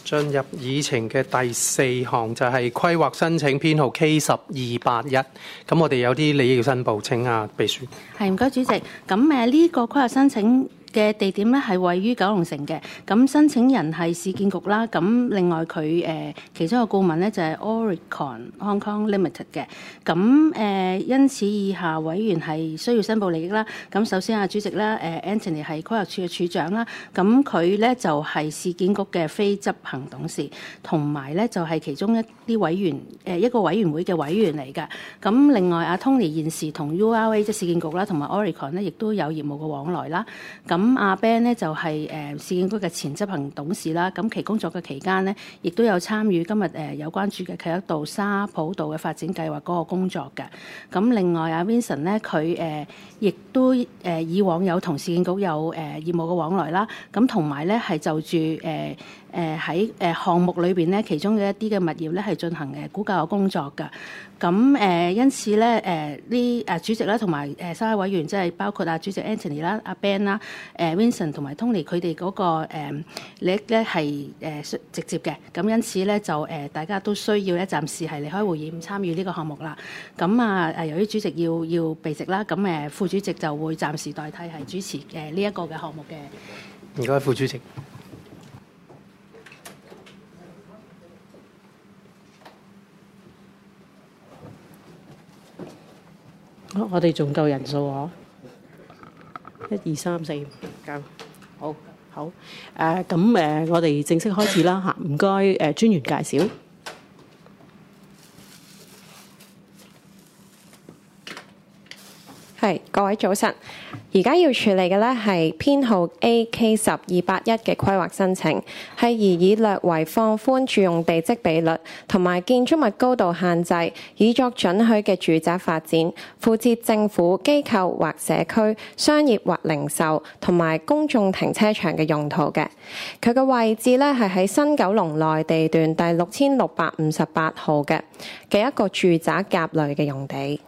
進入議程嘅第4項就係規劃申請編號 K10281。咁我哋有啲利益要申報，請秘書。 係，唔該主席。咁呢個規劃申請嘅地點咧係位於九龍城嘅，咁申請人係市建局啦，咁另外佢其中一個顧問咧就係 Oricon Hong Kong Limited 嘅，咁因此以下委員係需要申報利益啦。咁首先主席啦，Anthony 係規劃處嘅處長啦，咁佢咧就係市建局嘅非執行董事，同埋咧就係其中一啲委員一個委員會嘅委員嚟㗎。咁另外Tony 現時同 URA 即係市建局啦，同埋 Oricon 咧亦都有業務嘅往來啦。咁Ben 咧就係市建局嘅前執行董事啦，咁其工作嘅期間咧，亦都有參與今日有關注嘅啟德道、沙浦道嘅發展計劃嗰個工作嘅。咁另外Vincent 咧，佢亦都以往有同市建局有業務嘅往來啦，咁同埋咧係就住喺項目裏邊咧，其中嘅一啲嘅物業咧係進行估價嘅工作㗎。咁因此咧主席啦同埋三位委員，即係包括主席 Anthony 啦、Ben 啦、Vincent 同埋 Tony 佢哋嗰個利益咧係直接嘅。咁因此咧就大家都需要咧暫時係離開會議唔參與呢個項目啦。咁由於主席要避席啦，咁副主席就會暫時代替係主持呢一個嘅項目嘅。 唔該，副主席。 我哋仲夠人數喎，1、2、3、4夠，好，咁我哋正式開始啦嚇，唔該專員介紹。 係，各位早晨。而家要處理嘅咧係編號 AK10281嘅規劃申請，係擬議略為放寬住用地積比率同埋建築物高度限制，以作准許嘅住宅發展，附設政府機構或社區、商業或零售同埋公眾停車場嘅用途嘅。佢嘅位置咧係喺新九龍內地段第6658號嘅一個住宅甲類嘅用地。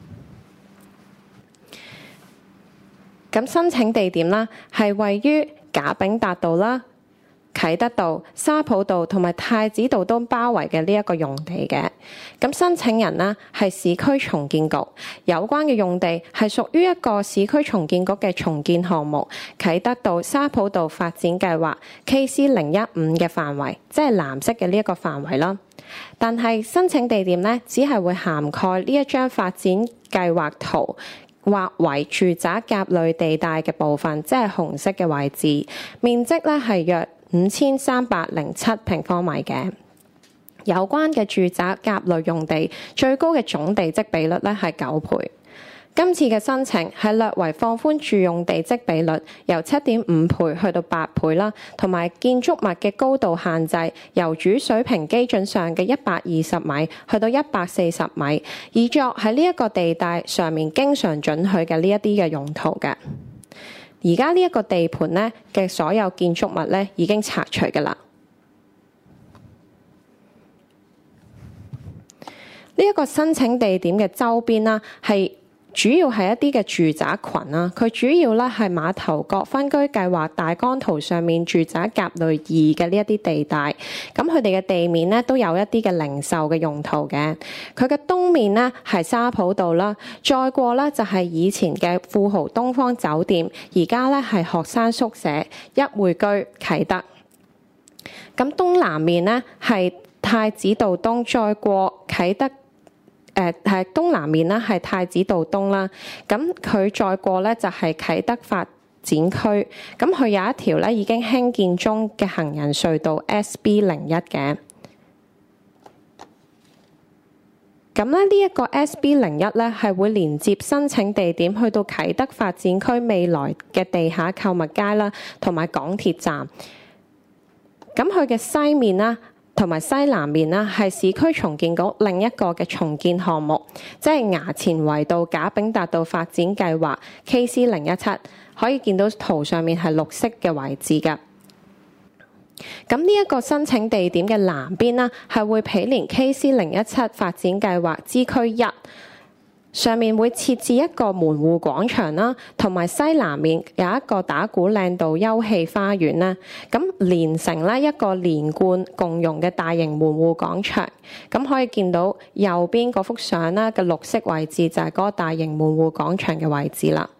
咁申請地點啦，係位於賈炳達道啦、啟德道、沙浦道同埋太子道都包圍嘅呢一個用地嘅。咁申請人呢係市區重建局，有關嘅用地係屬於一個市區重建局嘅重建項目啟德道、沙浦道發展計劃 KC015 嘅範圍，即係藍色嘅呢一個範圍啦。但係申請地點呢，只係會涵蓋呢一張發展計劃圖劃為住宅甲類地帶嘅部分，即係紅色嘅位置，面積咧係約5307平方米嘅。有關嘅住宅甲類用地最高嘅總地積比率咧係9倍。今次嘅申請係略為放寬住用地積比率，由7.5倍去到8倍啦，同埋建築物嘅高度限制由主水平基準上嘅120米去到140米，以作喺呢一個地帶上面經常准許嘅呢一啲嘅用途嘅。而家呢一個地盤咧嘅所有建築物咧已經拆除㗎啦。呢一個申請地點嘅周邊啦係主要係一啲嘅住宅群啦，佢主要咧係馬頭角分居計劃大綱圖上面住宅甲類2嘅呢一啲地帶，咁佢哋嘅地面咧都有一啲嘅零售嘅用途嘅。佢嘅東面咧係沙浦道啦，再過咧就係以前嘅富豪東方酒店，而家咧係學生宿舍一匯居啟德。咁東南面咧係太子道東，再過啟德。係東南面啦，係太子道東啦。咁佢再過咧就係啟德發展區。咁佢有一條咧已經興建中嘅行人隧道 SB01嘅。咁咧呢一個 SB01咧係會連接申請地點去到啟德發展區未來嘅地下購物街啦，同埋港鐵站。咁佢嘅西面啦，同埋西南面啦，係市區重建局另一個嘅重建項目，即係衙前圍道賈炳達道發展計劃 KC017， 可以見到圖上面係綠色嘅位置㗎。咁呢一個申請地點嘅南邊啦，係會毗連 KC017 發展計劃支區1 上面會設置一個門戶廣場啦，同埋西南面有一個打鼓嶺道休憩花園啦。咁連成咧一個連貫共用嘅大型門戶廣場。咁可以見到右邊嗰幅相啦嘅綠色位置就係嗰個大型門戶廣場嘅位置啦。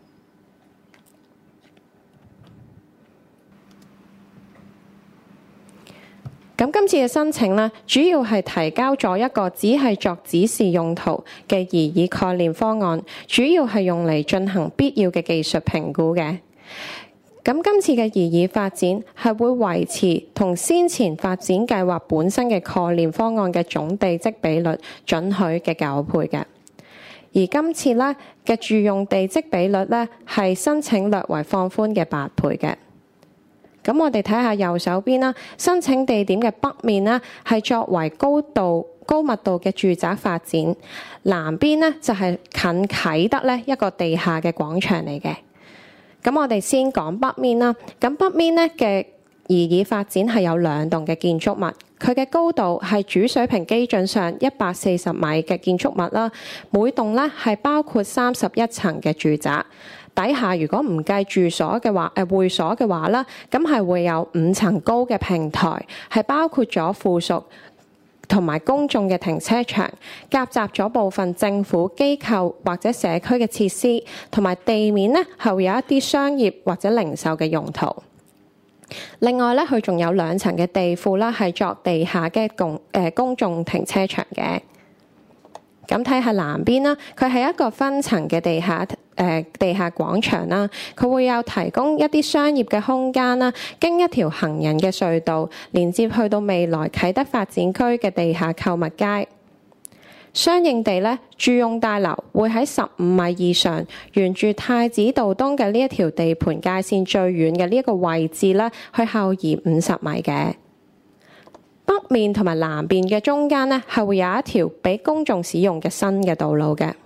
咁今次嘅申請咧，主要係提交咗一個只係作指示用途嘅擬議概念方案，主要係用嚟進行必要嘅技術評估嘅。咁今次嘅擬議發展係會維持同先前發展計劃本身嘅概念方案嘅總地積比率准許嘅9倍嘅。而今次咧嘅住用地積比率咧係申請略為放寬嘅8倍嘅。咁我哋睇下右手邊啦，申請地點嘅北面呢係作為高密度嘅住宅發展，南邊呢就係近啟德呢一個地下嘅廣場嚟嘅。咁我哋先講北面啦。咁北面呢嘅擬議發展係有2棟嘅建築物，佢嘅高度係主水平基準上140米嘅建築物啦。每棟呢係包括31層嘅住宅。底下如果唔計住所嘅話，會所嘅話啦，咁係會有5層高嘅平台，係包括咗附屬同埋公眾嘅停車場，夾雜咗部分政府機構或者社區嘅設施，同埋地面呢係會有一啲商業或者零售嘅用途。另外咧，佢仲有2層嘅地庫啦，係作地下嘅公眾停車場嘅。咁睇下南邊啦，佢係一個分層嘅地下廣場啦，佢會有提供一啲商業嘅空間啦，經一條行人嘅隧道連接去到未來啟德發展區嘅地下購物街。相應地咧，住用大樓會喺15米以上，沿住太子道東嘅呢一條地盤界線最遠嘅呢一個位置咧，去後移50米嘅。北面同埋南邊嘅中間呢，係會有一條俾公眾使用嘅新嘅道路嘅。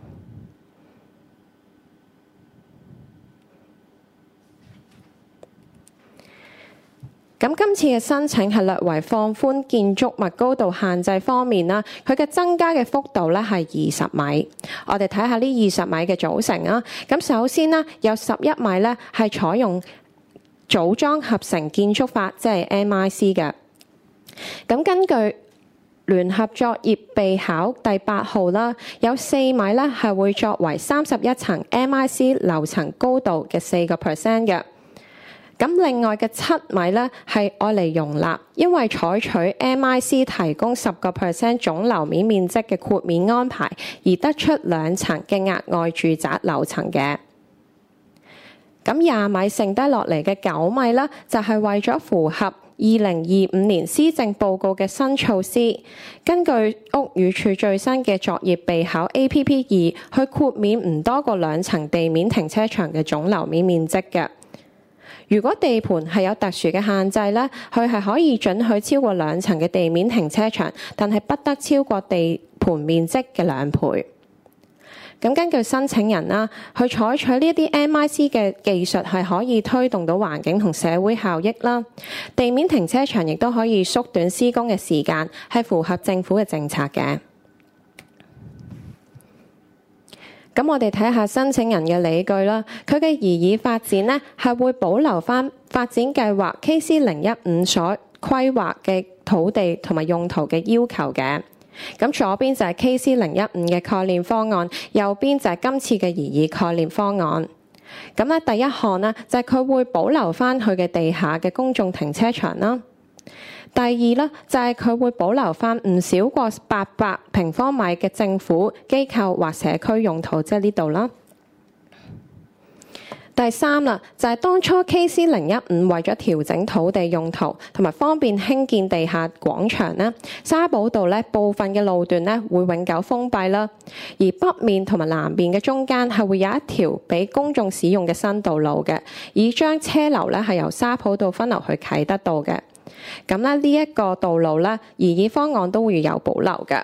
咁今次嘅申請係略為放寬建築物高度限制方面啦，佢嘅增加嘅幅度咧係20米。我哋睇下呢20米嘅組成啊。咁首先呢，有11米咧係採用組裝合成建築法，即係 MIC 嘅。咁根據聯合作業備考第8號啦，有4米咧係會作為31層 MIC 樓層高度嘅4% 嘅。咁另外嘅7米咧係愛嚟容納，因為採取 MIC 提供10% 總樓面面積嘅豁免安排，而得出2層嘅額外住宅樓層嘅。咁20米剩低落嚟嘅9米咧，就係為咗符合2025年施政報告嘅新措施，根據屋宇署最新嘅作業備考 APP2，去豁免唔多過2層地面停車場嘅總樓面面積嘅。如果地盤係有特殊嘅限制咧，佢係可以准許超過2層嘅地面停車場，但係不得超過地盤面積嘅2倍。咁根據申請人啦，去採取呢一啲 MIC 嘅技術係可以推動到環境同社會效益啦。地面停車場亦都可以縮短施工嘅時間，係符合政府嘅政策嘅。咁我哋睇下申請人嘅理據啦。佢嘅擬議發展呢係會保留返發展計劃 KC015 所規劃嘅土地同埋用途嘅要求嘅。咁左邊就係 KC015嘅概念方案，右邊就係今次嘅擬議概念方案。咁咧第一項呢，就係佢會保留返佢嘅地下嘅公眾停車場啦。第二咧就係佢會保留返唔少過800平方米嘅政府機構或社區用途，即係呢度啦。第三啦，就係當初 KC015為咗調整土地用途同埋方便興建地下廣場咧，沙寶道咧部分嘅路段咧會永久封閉啦，而北面同埋南面嘅中間係會有一條俾公眾使用嘅新道路嘅，以將車流咧係由沙浦道分流去啟德道嘅。咁咧呢一個道路咧，擬議方案都會有保留嘅。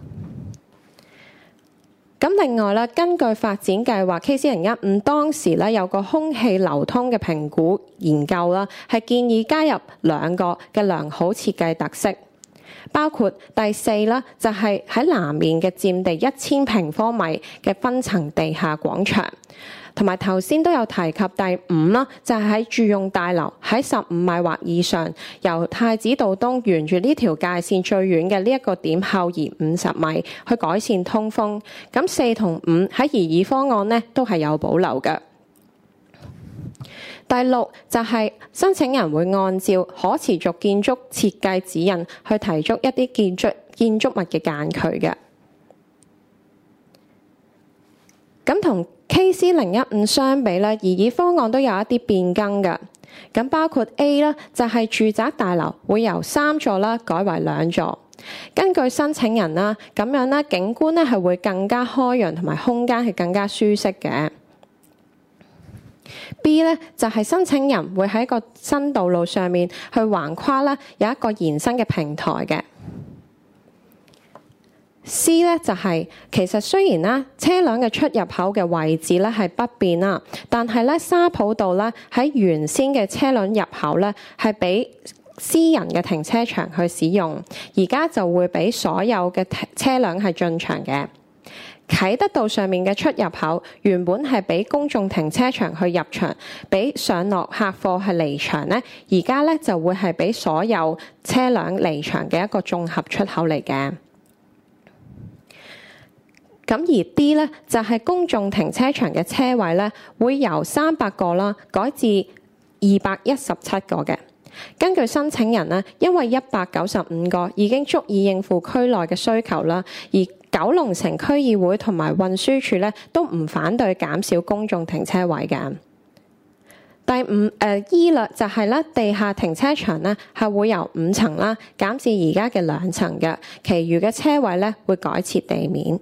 咁另外咧，根據發展計劃 KC015 當時咧有個空氣流通嘅評估研究啦，係建議加入2個嘅良好設計特色。 包括第4啦，就係喺南面嘅佔地1000平方米嘅分層地下廣場，同埋頭先都有提及第5啦，就係喺住用大樓喺15米或以上，由太子道東沿住呢條界線最遠嘅呢一個點後移50米，去改善通風。咁4同5喺擬議方案呢都係有保留嘅。第6就係申請人會按照可持續建築設計指引去提出一啲建築物嘅間距嘅。咁同 KC015 相比咧，擬議方案都有一啲變更嘅。咁包括 A 啦，就係住宅大樓會由3座啦改為2座。根據申請人啦，咁樣咧景觀咧係會更加開揚同埋空間係更加舒適嘅。B 咧就係申請人會喺個新道路上面去橫跨啦，有一個延伸嘅平台嘅。C 咧就係其實雖然啦車輛嘅出入口嘅位置咧係不變啦，但係咧沙浦道咧喺原先嘅車輛入口咧係俾私人嘅停車場去使用，而家就會俾所有嘅車輛係進場嘅。啟德道上面嘅出入口原本係俾公眾停車場去入場，俾上落客貨係離場咧，而家咧就會係俾所有車輛離場嘅一個綜合出口嚟嘅。咁而 D 咧就係公眾停車場嘅車位咧，會由300個啦改至217個嘅。根據申請人咧，因為195個已經足以應付區內嘅需求啦，而九龍城區議會同埋運輸署咧都唔反對減少公眾停車位嘅。第5 E 啦，就係咧地下停車場咧係會由5層啦減至而家嘅2層嘅，其餘嘅車位咧會改設地面。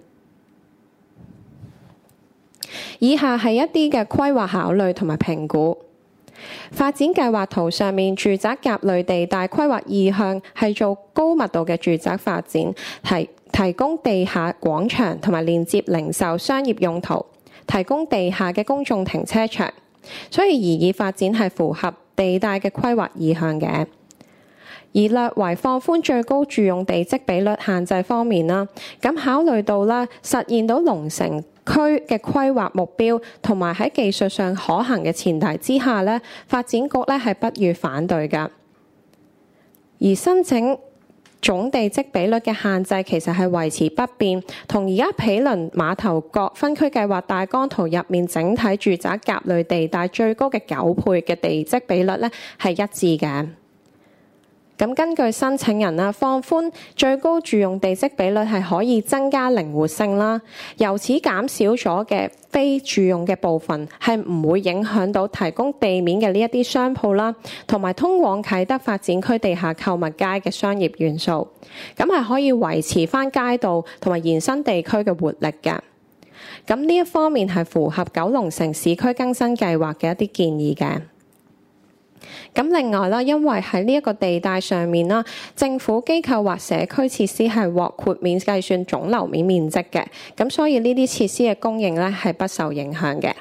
以下係一啲嘅規劃考慮同埋評估。發展計劃圖上面住宅甲類地帶規劃意向係做高密度嘅住宅發展，提供地下廣場同埋連接零售商業用途，提供地下嘅公眾停車場，所以擬議發展係符合地帶嘅規劃意向嘅。而略為放寬最高住用地積比率限制方面啦，咁考慮到啦實現到龍城區嘅規劃目標，同埋喺技術上可行嘅前提之下咧，發展局咧係不予反對㗎。而申請總地積比率嘅限制其實係維持不變，同而家毗鄰碼頭角分區計劃大綱圖入面整體住宅甲類地帶最高嘅9倍嘅地積比率咧係一致嘅。咁根據申請人啦，放寬最高住用地積比率係可以增加靈活性啦，由此減少咗嘅非住用嘅部分係唔會影響到提供地面嘅呢一啲商鋪啦，同埋通往啟德發展區地下購物街嘅商業元素，咁係可以維持返街道同埋延伸地區嘅活力嘅。咁呢一方面係符合九龍城市區更新計劃嘅一啲建議嘅。咁另外啦，因為喺呢一個地帶上面啦，政府機構或社區設施係獲豁免計算總樓面面積嘅，咁所以呢啲設施嘅供應咧係不受影響嘅。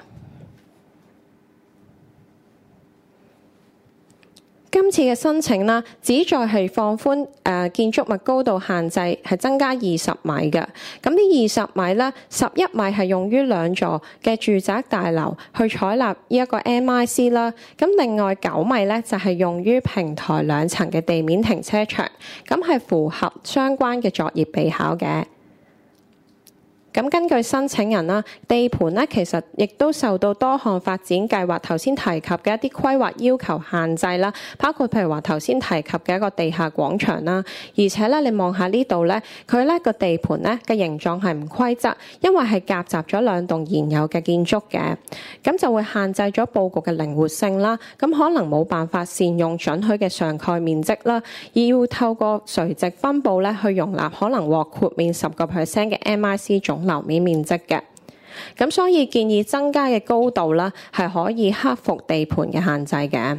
今次嘅申請啦，旨在係放寬建築物高度限制，係增加20米嘅。咁呢20米咧，11米係用於2座嘅住宅大樓去採納呢一個 MIC 啦。咁另外9米咧就係用於平台2層嘅地面停車場，咁係符合相關嘅作業備考嘅。咁根據申請人啦，地盤咧其實亦都受到多項發展計劃頭先提及嘅一啲規劃要求限制啦，包括譬如話頭先提及嘅一個地下廣場啦，而且咧你望下呢度咧，佢咧個地盤咧嘅形狀係唔規則，因為係夾雜咗2棟現有嘅建築嘅，咁就會限制咗佈局嘅靈活性啦，咁可能冇辦法善用准許嘅上蓋面積啦，而要透過垂直分佈咧去容納可能獲豁免10% 嘅 MIC 總樓面面積嘅，咁所以建議增加嘅高度啦，係可以克服地盤嘅限制嘅。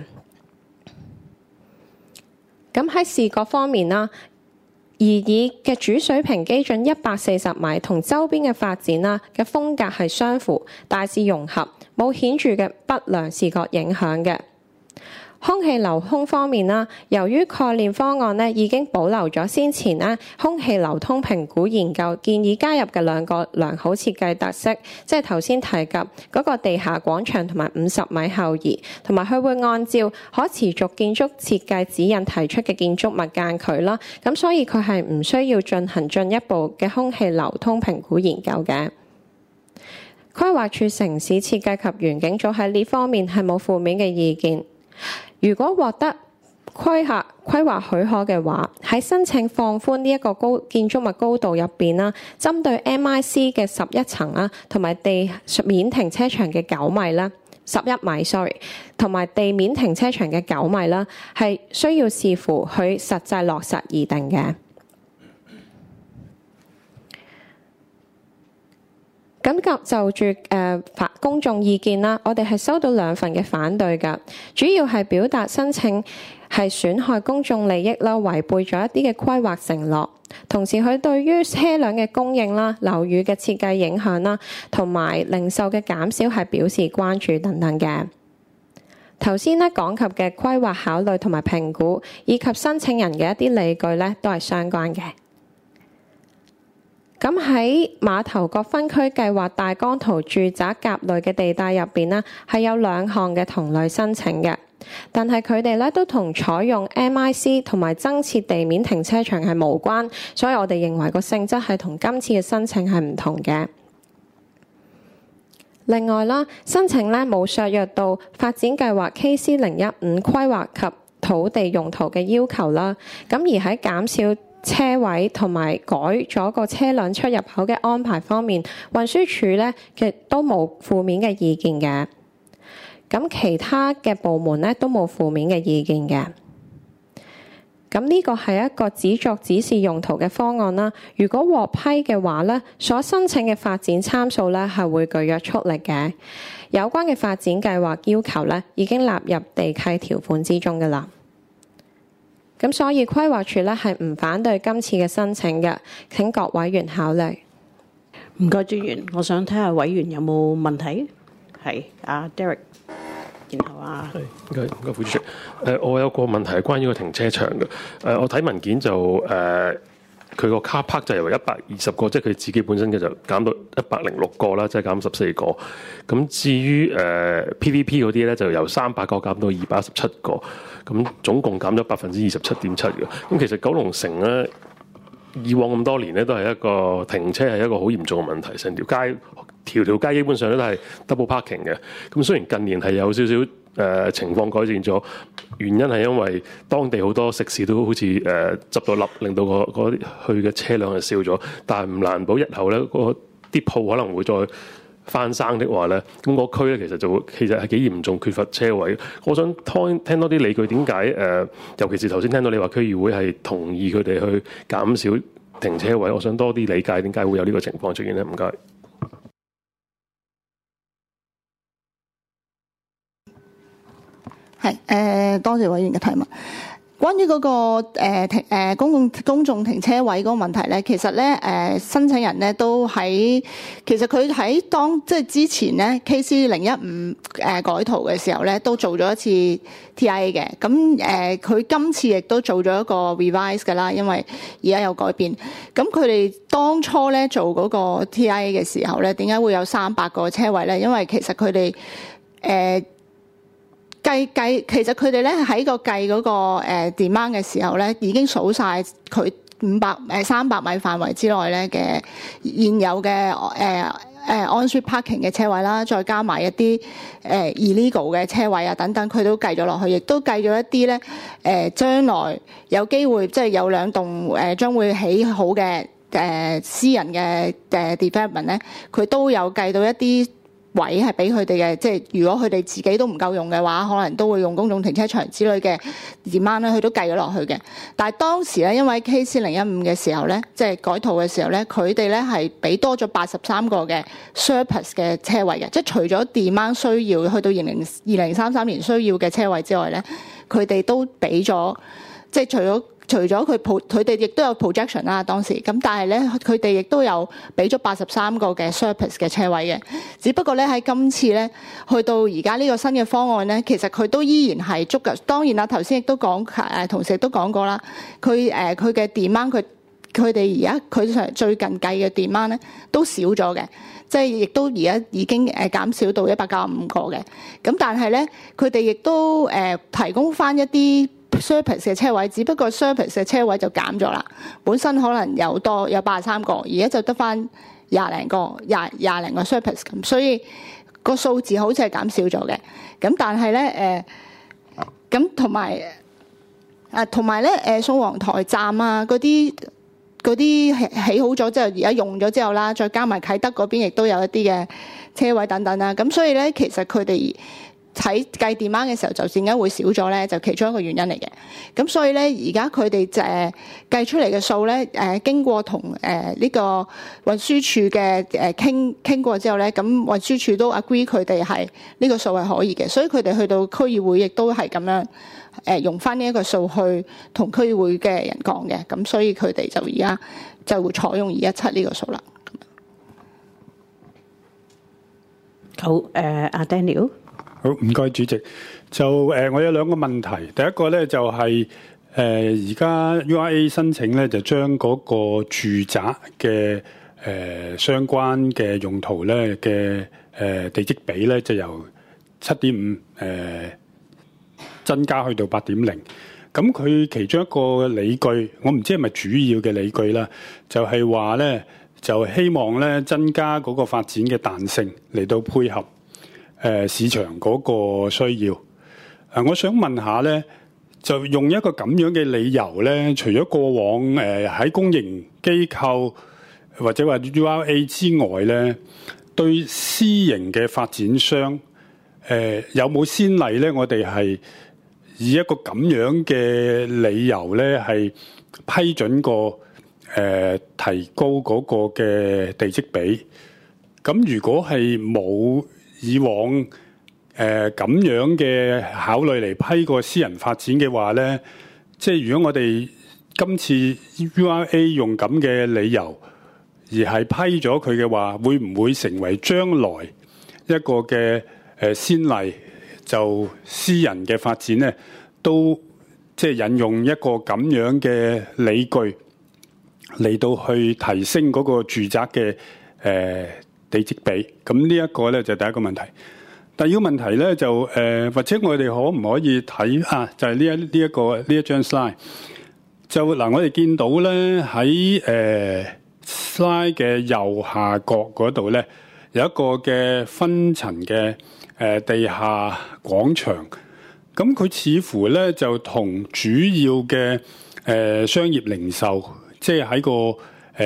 咁喺視覺方面啦，擬議嘅主水平基準140米同周邊嘅發展啦嘅風格係相符，大致融合，冇顯著嘅不良視覺影響嘅。 空氣流通方面啦，由於概念方案咧已經保留咗先前咧空氣流通評估研究建議加入嘅兩個良好設計特色，即係頭先提及嗰個地下廣場同埋50米後移，同埋佢會按照可持續建築設計指引提出嘅建築物間距啦。咁所以佢係唔需要進行進一步嘅空氣流通評估研究嘅。規劃署城市設計及園境組喺呢方面係冇負面嘅意見。如果獲得規劃許可嘅話，喺申請放寬呢一個建築物高度入邊啦，針對 MIC 嘅11層啦，同埋地面停車場嘅9米啦，11米，sorry， 同埋地面停車場嘅9米啦，係需要視乎佢實際落實而定嘅。咁就住公眾意見啦，我哋係收到2份嘅反對㗎，主要係表達申請係損害公眾利益啦，違背咗一啲嘅規劃承諾，同時佢對於車輛嘅供應啦、樓宇嘅設計影響啦，同埋零售嘅減少係表示關注等等嘅。頭先咧講及嘅規劃考慮同埋評估，以及申請人嘅一啲理據咧，都係相關嘅。咁喺馬頭角分區計劃大綱圖住宅甲類嘅地帶入邊呢，係有2項嘅同類申請嘅，但係佢哋咧都同採用 MIC 同埋增設地面停車場係無關，所以我哋認為個性質係同今次嘅申請係唔同嘅。另外啦，申請咧冇削弱到發展計劃 KC015 規劃及土地用途嘅要求啦，咁而喺減少車位同埋改咗個車輛出入口嘅安排方面，運輸署咧亦都冇負面嘅意見嘅。咁其他嘅部門咧都冇負面嘅意見嘅。咁呢個係一個只作指示用途嘅方案啦。如果獲批嘅話咧，所申請嘅發展參數咧係會具約束力嘅。有關嘅發展計劃要求咧已經納入地契條款之中㗎喇。咁所以規劃署咧係唔反對今次嘅申請嘅，請各委員考慮。 唔該，專員，我想睇下委員有冇問題。係阿 Derek， 然後唔該副主席。我有個問題係關於個停車場嘅。我睇文件就佢個 car park 就由120個，即係佢自己本身嘅就減到106個啦，即係減14個。咁至於PVP 嗰啲咧，就由300個減到217個。咁總共減咗27.7%嘅。咁其實九龍城咧，以往咁多年咧，都係一個停車係一個好嚴重嘅問題，成條街條街基本上都係 double parking 嘅。咁雖然近年係有少少情況改善咗，原因係因為當地好多食肆都好似執到笠，令到嗰去嘅車輛係少咗。但係唔難保日後咧，啲鋪可能會再翻生的話咧，咁個區咧其實係幾嚴重缺乏車位。我想聽多啲理據，點解尤其是頭先聽到你話區議會係同意佢哋去減少停車位，我想多啲理解點解會有呢個情況出現咧？唔該。 係多謝委員嘅提問。關於嗰個公眾停車位嗰個問題咧，其實咧申請人咧都其實佢喺即係之前咧 KC015 改圖嘅時候咧，都做咗一次 TIA 嘅。咁佢今次亦都做咗一個 revise 㗎啦，因為而家有改變。咁佢哋當初咧做嗰個 TIA 嘅時候咧，點解會有300個車位咧？因為其實佢哋其實佢哋咧喺個計嗰個demand 嘅時候咧，已經數晒佢300米範圍之內咧嘅現有嘅on-street parking 嘅車位啦，再加埋一啲illegal 嘅車位啊等等，佢都計咗落去，亦都計咗一啲咧將來有機會即係有2棟將會起好嘅私人嘅development 咧，佢都有計到一啲位係俾佢哋嘅，即係如果佢哋自己都唔夠用嘅話，可能都會用公眾停車場之類嘅 demand 咧，佢都計咗落去嘅。但係當時咧，因為 KC015 嘅時候咧，即係改圖嘅時候咧，佢哋咧係俾多咗83個嘅 surplus 嘅車位嘅，即係除咗 demand 需要去到2033年需要嘅車位之外咧，佢哋都俾咗，即係除咗除咗佢哋亦都有 projection 啦，當時咁，但係咧佢哋亦都有俾咗83個嘅 surplus 嘅車位嘅。只不過咧喺今次咧去到而家呢個新嘅方案咧，其實佢都依然係足夠。當然啦，頭先亦都講同事亦都講過啦，佢嘅 demand 佢哋而家佢最近計嘅 demand 咧都少咗嘅，即係亦都而家已經減少到195個嘅。咁但係咧佢哋亦都提供翻一啲surplus 嘅車位，只不過 surplus 嘅車位就減咗啦。本身可能有83個，而家就得翻廿零個 surplus 咁，所以個數字好似係減少咗嘅。咁但係咧咁同埋咧宋皇臺站啊嗰啲起好咗之後，而家用咗之後啦，再加埋啟德嗰邊亦都有一啲嘅車位等等啦。咁所以咧，其實佢哋喺計 demand 嘅時候，就點解會少咗咧？就其中一個原因嚟嘅。咁所以咧，而家佢哋計出嚟嘅數咧，經過同呢個運輸署嘅傾過之後咧，咁運輸署都 agree 佢哋係呢個數係可以嘅，所以佢哋去到區議會亦都係咁樣用翻呢一個數去同區議會嘅人講嘅。咁所以佢哋就而家就會採用217呢個數啦。 好，阿 Daniel。 好，唔該主席。就我有兩個問題，第一個咧就係而家 URA 申請咧就將嗰個住宅嘅相關嘅用途咧嘅地積比咧就由7.5增加去到8.0。咁佢其中一個理據，我唔知係咪主要嘅理據啦，就係話咧就希望咧增加嗰個發展嘅彈性嚟到配合市場嗰個需要。我想問下咧，就用一個咁樣嘅理由咧，除咗過往喺公營機構或者話 URA 之外咧，對私營嘅發展商有冇先例咧？我哋係以一個咁樣嘅理由咧，係批准過提高嗰個嘅地積比。咁如果係冇以往咁樣嘅考慮嚟批個私人發展嘅話咧，即係如果我哋今次 URA 用咁嘅理由而係批咗佢嘅話，會唔會成為將來一個嘅先例？就私人嘅發展咧，都即係引用一個咁樣嘅理據嚟到去提升嗰個住宅嘅地積比。咁呢一個咧就第一個問題。第二個問題咧就或者我哋可唔可以睇就係呢一張 slide。就嗱，我哋見到咧喺slide 嘅右下角嗰度咧有一個嘅分層嘅地下廣場。咁佢似乎咧就同主要嘅商業零售，即係喺個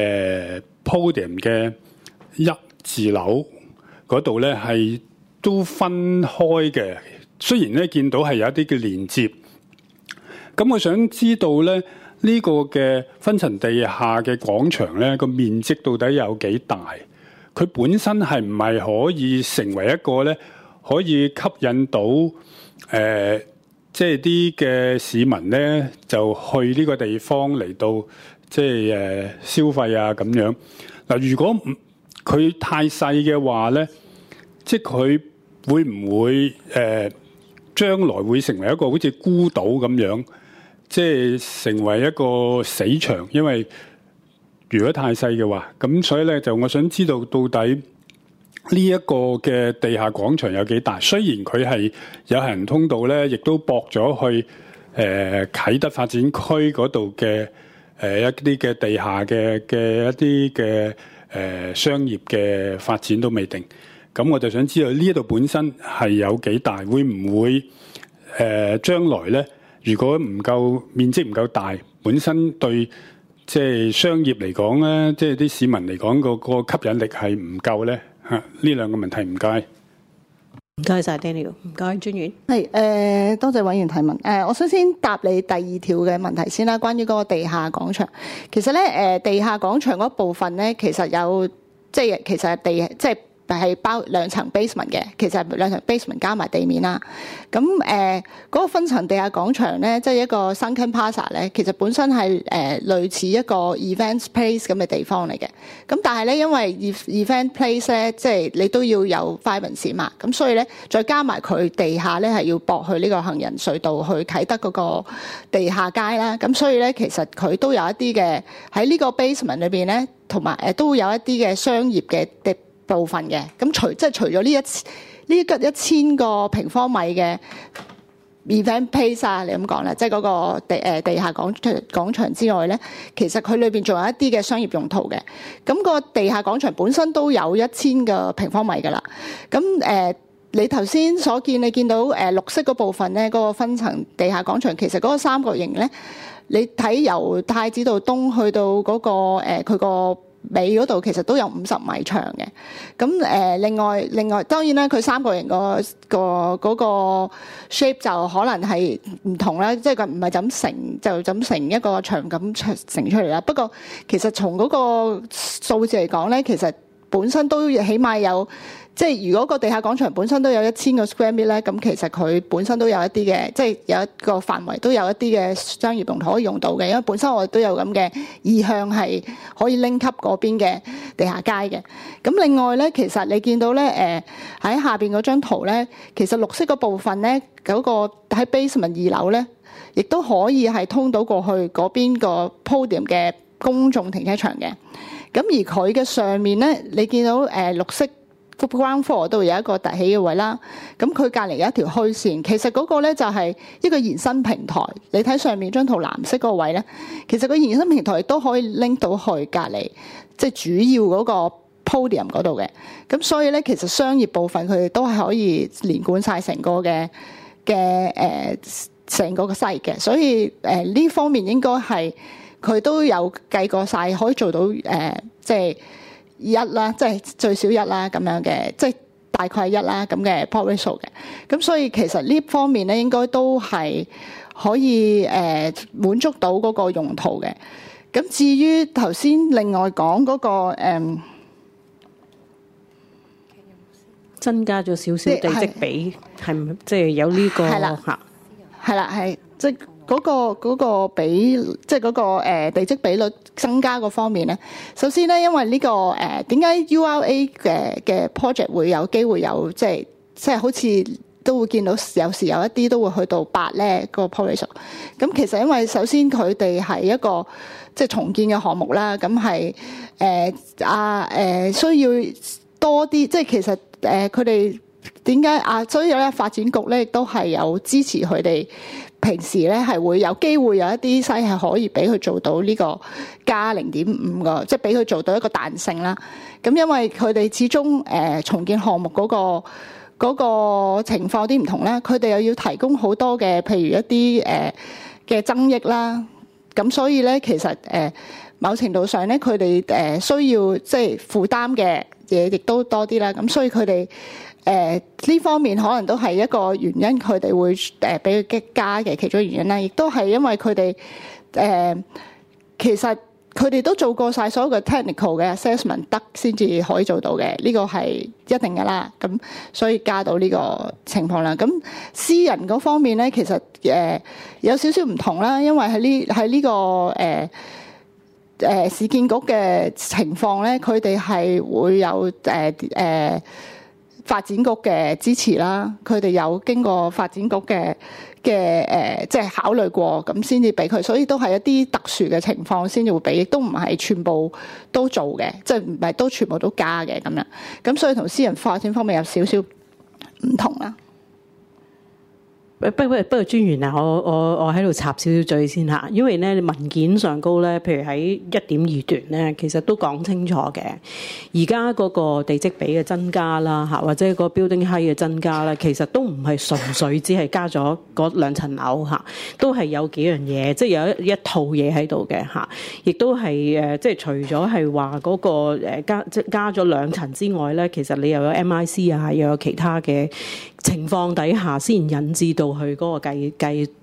podium 嘅1字樓嗰度咧係都分開嘅。雖然咧見到係有一啲嘅連接。咁我想知道咧呢個嘅分層地下嘅廣場咧個面積到底有幾大？佢本身係唔係可以成為一個咧可以吸引到即係啲嘅市民咧，就去呢個地方嚟到即係消費啊咁樣。嗱，如果佢太細嘅話咧，即係佢會唔會將來會成為一個好似孤島咁樣，即係成為一個死場？因為如果太細嘅話，咁所以咧就我想知道到底呢一個嘅地下廣場有幾大？雖然佢係有行人通道咧，亦都駁咗去啟德發展區嗰度嘅一啲嘅地下嘅一啲嘅商業嘅發展都未定。咁我就想知道呢一度本身係有幾大？會唔會將來咧，如果唔夠面積唔夠大，本身對即係商業嚟講咧，即係啲市民嚟講個吸引力係唔夠咧？呢兩個問題唔該， 唔該晒 Daniel， 唔該專員。 係多謝委員提問。我首先答你第2條嘅問題先啦，關於嗰個地下廣場。其實咧地下廣場嗰部分咧，其實有即係其實即係係包2層 basement 嘅，其實係2層 basement 加埋地面啦。咁嗰個分層地下廣場咧，即係一個 Sunken Plaza 咧，其實本身係類似一個 event place 咁嘅地方嚟嘅。咁但係咧，因為 event place 咧，即係你都要有5線嘛，咁所以咧再加埋佢地下咧係要駁去呢個行人隧道去啟德嗰個地下街啦。咁所以咧，其實佢都有一啲嘅喺呢個 basement 裏邊咧，同埋都會有一啲嘅商業嘅部分嘅。咁除咗呢1000個平方米嘅 event place 啊，你咁講啦，即係嗰個地下廣場之外咧，其實佢裏邊仲有一啲嘅商業用途嘅。咁個地下廣場本身都有1000個平方米噶啦。咁你頭先所見，你見到綠色嗰部分咧，嗰個分層地下廣場，其實嗰個三角形咧，你睇由太子道東去到嗰個佢個尾嗰度，其實都有50米長嘅。咁另外當然啦，佢三角形嗰個 shape 就可能係唔同啦，即係佢唔係就咁成一個牆咁成出嚟啦。不過其實從嗰個數字嚟講咧，其實本身都起碼有，即係如果個地下廣場本身都有1000個 square meter 咧，咁其實佢本身都有一啲嘅，即係有一個範圍都有一啲嘅商業用途可以用到嘅，因為本身我哋都有咁嘅意向係可以拎級嗰邊嘅地下街嘅。咁另外咧，其實你見到咧喺下邊嗰張圖咧，其實綠色嗰部分咧，嗰個喺 basement 2樓咧，亦都可以係通到過去嗰邊個 podium 嘅公眾停車場嘅。咁而佢嘅上面咧，你見到綠色 ground floor 度有一個凸起嘅位啦。咁佢隔離有一條虛線，其實嗰個咧就係一個延伸平台。你睇上面張圖藍色嗰個位咧，其實個延伸平台亦都可以拎到去隔離，即係主要嗰個 podium 嗰度嘅。咁所以咧，其實商業部分佢哋都係可以連貫晒成個嘅成個 site 嘅。所以呢方面應該係佢都有計過晒，可以做到即係1啦，即係最少1啦咁樣嘅，即係大概係1啦咁嘅 plot ratio 嘅。咁所以其實呢方面咧，應該都係可以滿足到嗰個用途嘅。咁至於頭先另外講嗰個增加咗少少地積比，係咪即係有呢個嚇？ 係啦，係即係嗰個比，即係嗰個地積比率增加嗰方面咧。首先咧，因為呢個點解 URA 嘅 project 會有機會有即係好似都會見到有時有一啲都會去到8咧個 population。咁其實因為首先佢哋係一個即係重建嘅項目啦，咁係需要多啲，即係其實佢哋點解所以有發展局咧亦都係有支持佢哋。平時咧係會有機會有一啲西係可以俾佢做到呢個加0.5個，即係俾佢做到一個彈性啦。咁因為佢哋始終重建項目嗰個情況有啲唔同啦，佢哋又要提供好多嘅，譬如一啲嘅增益啦。咁所以咧，其實某程度上咧，佢哋需要即係負擔嘅嘢亦都多啲啦。咁所以佢哋呢方面可能都係一個原因，佢哋會俾佢加嘅其中原因啦。亦都係因為佢哋其實佢哋都做過晒所有嘅 technical 嘅 assessment 得先至可以做到嘅，呢個係一定㗎啦。咁所以加到呢個情況啦。咁私人嗰方面咧，其實有少少唔同啦，因為喺呢個市建局嘅情況咧，佢哋係會有發展局嘅支持啦，佢哋有經過發展局嘅即係考慮過，咁先至俾佢，所以都係一啲特殊嘅情況先至會俾，亦都唔係全部都做嘅，即係唔係都全部都加嘅咁樣。咁所以同私人發展方面有少少唔同啦。 不過專員啊，我喺度插少少嘴先嚇，因為咧文件上高咧，譬如喺1.2段咧，其實都講清楚嘅。而家嗰個地積比嘅增加啦嚇，或者個 building height 嘅增加啦，其實都唔係純粹只係加咗嗰2層樓嚇，都係有幾樣嘢，即係有一套嘢喺度嘅嚇，亦都係即係除咗係話嗰個加咗2層之外咧，其實你又有 MIC 啊，又有其他嘅情況底下先引致到去嗰個計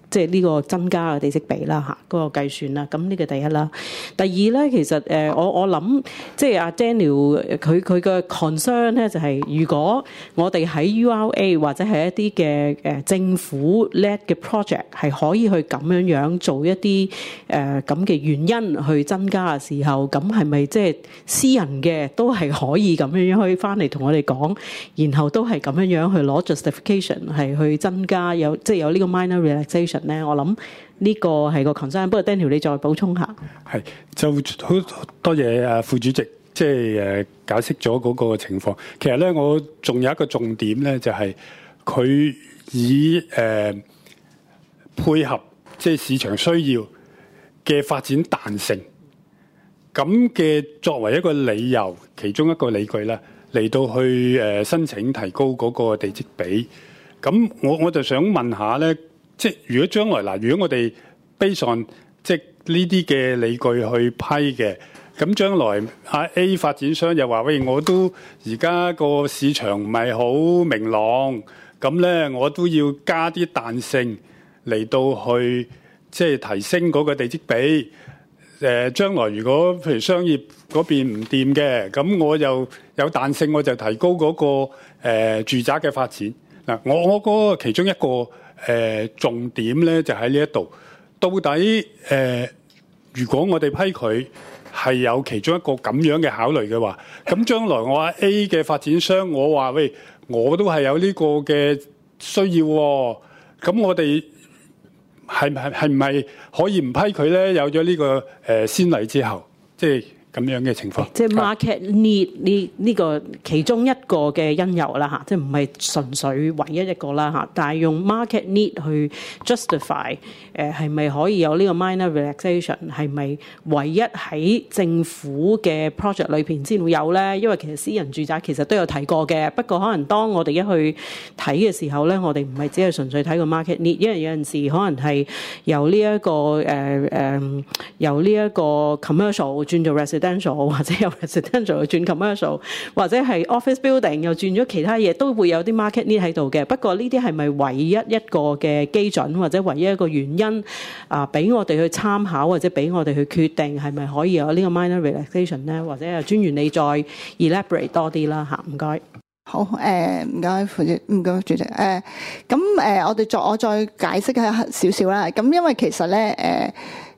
即係呢個增加嘅地積比啦嚇，嗰個計算啦。咁呢個第一啦。第二咧，其實我諗即係阿 Daniel 佢嘅 concern 咧，就係如果我哋喺 URA 或者係一啲嘅政府 led 嘅 project 係可以去咁樣做一啲咁嘅原因去增加嘅時候，咁係咪即係私人嘅都係可以咁樣可以翻嚟同我哋講，然後都係咁樣去攞 justification 係去增加有呢個 minor relaxation 咧？我諗呢個係個 concern。不過 Daniel 你再補充下。係， 就好多謝副主席即係解釋咗嗰個情況。其實咧，我仲有一個重點咧，就係佢以配合即係市場需要嘅發展彈性咁嘅作為一個理由，其中一個理據啦，嚟到去申請提高嗰個地積比。咁我就想問下咧，即係如果將來嗱，如果我哋 based on 即係呢啲嘅理據去批嘅，咁將來A 發展商又話喂，我都而家個市場唔係好明朗，咁咧我都要加啲彈性嚟到去即係提升嗰個地積比。將來如果譬如商業嗰邊唔掂嘅，咁我又有彈性，我就提高嗰個住宅嘅發展。嗱，我嗰個其中一個重點咧就喺呢一度，到底如果我哋批佢係有其中一個咁樣嘅考慮嘅話，咁將來我話 A 嘅發展商，我話喂，我都係有呢個嘅需要喎，咁我哋係唔係可以唔批佢咧？有咗呢個先例之後，即係咁樣嘅情況。 即係 market need 呢個其中一個嘅因由啦嚇，即係唔係純粹唯一一個啦嚇，但係用 market need 去 justify 係咪可以有呢個 minor relaxation， 係咪唯一喺政府嘅 project 裏邊先會有咧？因為其實私人住宅其實都有提過嘅，不過可能當我哋一去睇嘅時候咧，我哋唔係只係純粹睇個 market need， 因為有陣時可能係由呢一個由呢一個 commercial 轉做 residential， 或者由 residential 轉 commercial， 或者係 office building 又轉咗其他嘢，都會有啲 market need 喺度嘅。不過呢啲係咪唯一一個嘅基準，或者唯一一個原因俾我哋去參考，或者俾我哋去決定係咪可以有呢個 minor relaxation 咧？或者專員你再 elaborate 多啲啦嚇，唔該。 好，唔該副主，唔該主席。我再解釋下少少啦。咁因為其實咧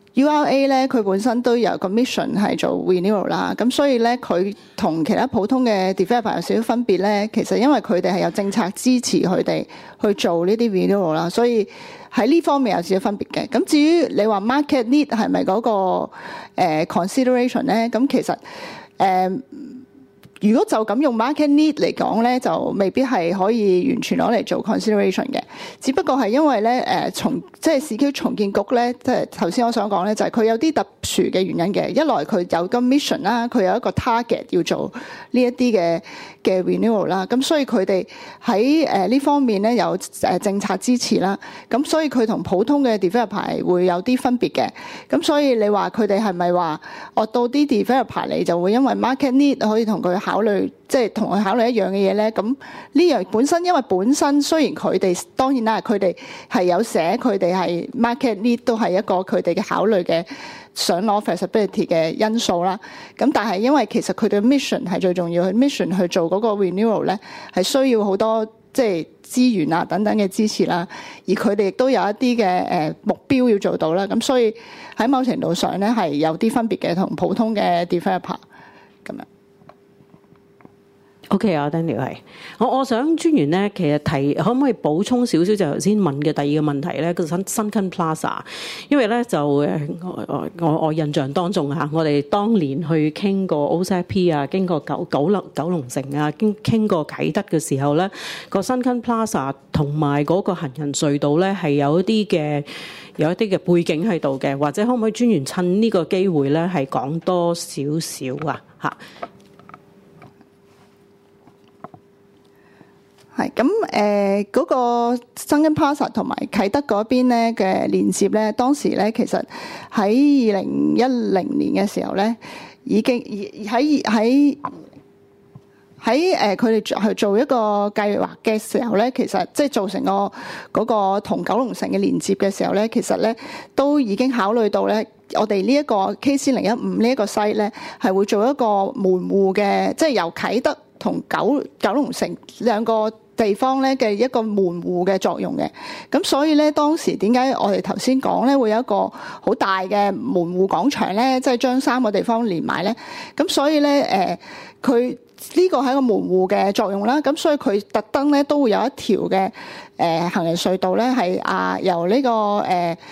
URA 咧佢本身都有個 mission 係做 renewal 啦，咁所以咧佢同其他普通嘅 developer 有少少分別咧。其實因為佢哋係有政策支持佢哋去做呢啲 renewal 啦，所以喺呢方面有少少分別嘅。咁至於你話 market need 係咪嗰個consideration 咧？咁其實如果就咁用 market need 嚟講咧，就未必係可以完全攞嚟做 consideration 嘅。只不過係因為咧即係市區重建局咧，即係頭先我想講咧，就係佢有啲特殊嘅原因嘅。一來佢有個 mission 啦，佢有一個 target 要做呢一啲嘅 renewal 啦。咁所以佢哋喺呢方面咧有政策支持啦。咁所以佢同普通嘅 developer 會有啲分別嘅。咁所以你話佢哋係咪話到啲 developer 嚟就會因為 market need 可以同佢考慮，即係同佢考慮一樣嘅嘢咧？咁呢樣本身因為本身雖然佢哋當然啦，佢哋係有寫佢哋係 market need 都係一個佢哋嘅考慮嘅想攞 feasibility 嘅因素啦。咁但係因為其實佢哋嘅 mission 係最重要，佢 mission 去做嗰個 renewal 咧係需要好多即係資源啊等等嘅支持啦。而佢哋亦都有一啲嘅目標要做到啦。咁所以喺某程度上咧係有啲分別嘅，同普通嘅 developer 咁樣。 OK 啊 Daniel 係，我想專員咧，其實可唔可以補充少少就頭先問嘅第二個問題咧？個Sunken Plaza， 因為咧就我印象當中嚇，我哋當年去傾過 OZP 啊，經過九龍城啊，傾過啟德嘅時候咧，個 Sunken Plaza 同埋嗰個行人隧道咧係有一啲嘅背景喺度嘅，或者可唔可以專員趁呢個機會咧係講多少少啊嚇？ 係咁嗰個 Sunken Plaza 同埋啟德嗰邊咧嘅連接咧，當時咧其實喺2010年嘅時候咧，已經喺喺佢哋去做一個計劃嘅時候咧，其實即係做成嗰個同九龍城嘅連接嘅時候咧，其實咧都已經考慮到咧，我哋呢一個 KC015呢一個 site 咧係會做一個門戶嘅，即係由啟德同九龍城兩個地方咧嘅一個門戶嘅作用嘅。咁所以咧當時點解我哋頭先講咧會有一個好大嘅門戶廣場咧，即係將三個地方連埋咧？咁所以咧佢呢個係一個門戶嘅作用啦，咁所以佢特登咧都會有一條嘅行人隧道咧係由呢個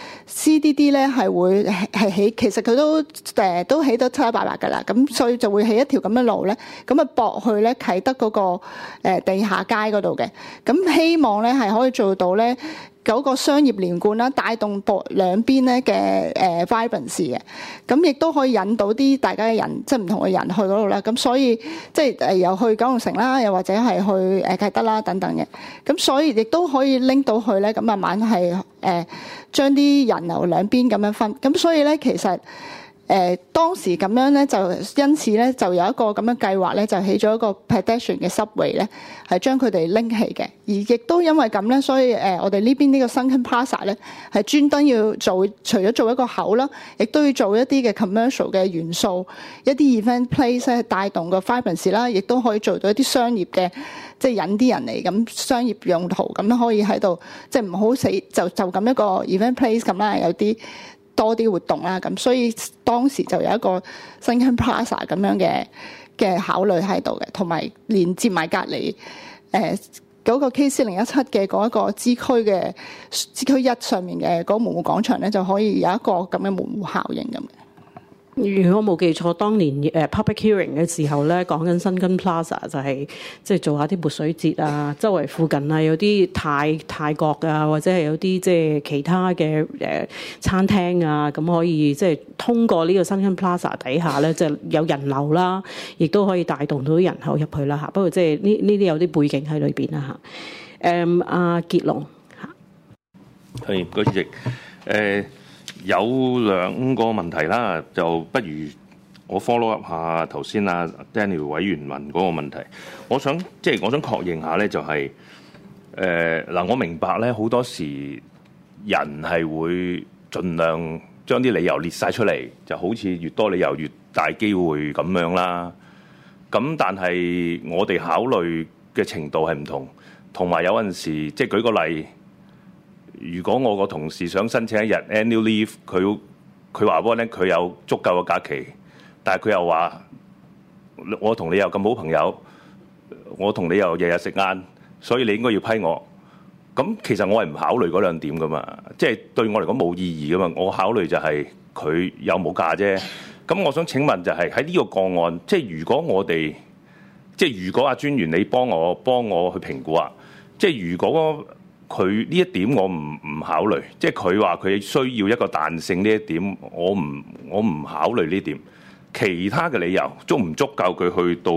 CDD 咧係會係起，其實佢都起得七七八八㗎啦，咁所以就會起一條咁嘅路咧，咁啊駁去咧啟德嗰個地下街嗰度嘅，咁希望咧係可以做到咧嗰個商業連貫啦，帶動兩邊咧嘅vibrancy嘅，咁亦都可以引到啲大家嘅人，即係唔同嘅人去嗰度啦。咁所以即係又去九龍城啦，又或者係去啟德啦等等嘅。咁所以亦都可以拎到去咧，咁慢慢係將啲人流兩邊咁樣分。咁所以咧其實當時咁樣咧，就因此咧就有一個咁樣計劃咧，就起咗一個 pedestrian 嘅 subway 咧，係將佢哋拎起嘅。而亦都因為咁咧，所以我哋呢邊呢個 Sunken Plaza 咧，係專登要做，除咗做一個口啦，亦都要做一啲嘅 commercial 嘅元素，一啲 event place 咧帶動個 vibrancy 啦，亦都可以做到一啲商業嘅，即係引啲人嚟咁商業用途，咁樣可以喺度，即係唔好死就咁一個 event place 咁啦，有啲多啲活動啦，咁所以當時就有一個 Sunken Plaza 咁樣嘅考慮喺度嘅，同埋連接埋隔離嗰個 KC017嘅嗰一個支區1上面嘅嗰個門戶廣場咧，就可以有一個咁嘅門戶效應咁嘅。 如果冇記錯，當年public hearing 嘅時候咧，講緊Sunken Plaza就係即係做下啲潑水節啊，周圍附近啊有啲泰國啊，或者係有啲即係其他嘅餐廳啊，咁可以即係通過呢個Sunken Plaza底下咧，即係有人流啦，亦都可以帶動到啲人口入去啦嚇。不過即係呢啲有啲背景喺裏邊啦嚇。阿傑龍嚇， 係唔該主席。有兩個問題啦，就不如我 follow up 下頭先阿 Daniel 委員問嗰個問題。我想確認下咧，就係嗱，我明白咧，好多時人係會盡量將啲理由列晒出嚟，就好似越多理由越大機會咁樣啦。咁但係我哋考慮嘅程度係唔同，同埋有陣時即係舉個例。如果我個同事想申請一日 annual leave， 佢話俾我聽佢有足夠嘅假期，但係佢又話我同你又咁好朋友，我同你又日日食晏，所以你應該要批我。咁其實我係唔考慮嗰兩點噶嘛，即係對我嚟講冇意義噶嘛。我考慮就係佢有冇假啫。咁我想請問就係喺呢個個案，即係如果阿專員你幫我去評估啊，即係如果佢呢一點我唔考慮，即係佢話佢需要一個彈性呢一點，我唔考慮呢點。其他嘅理由足唔足夠佢去到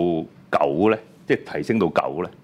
9咧？即係提升到9咧？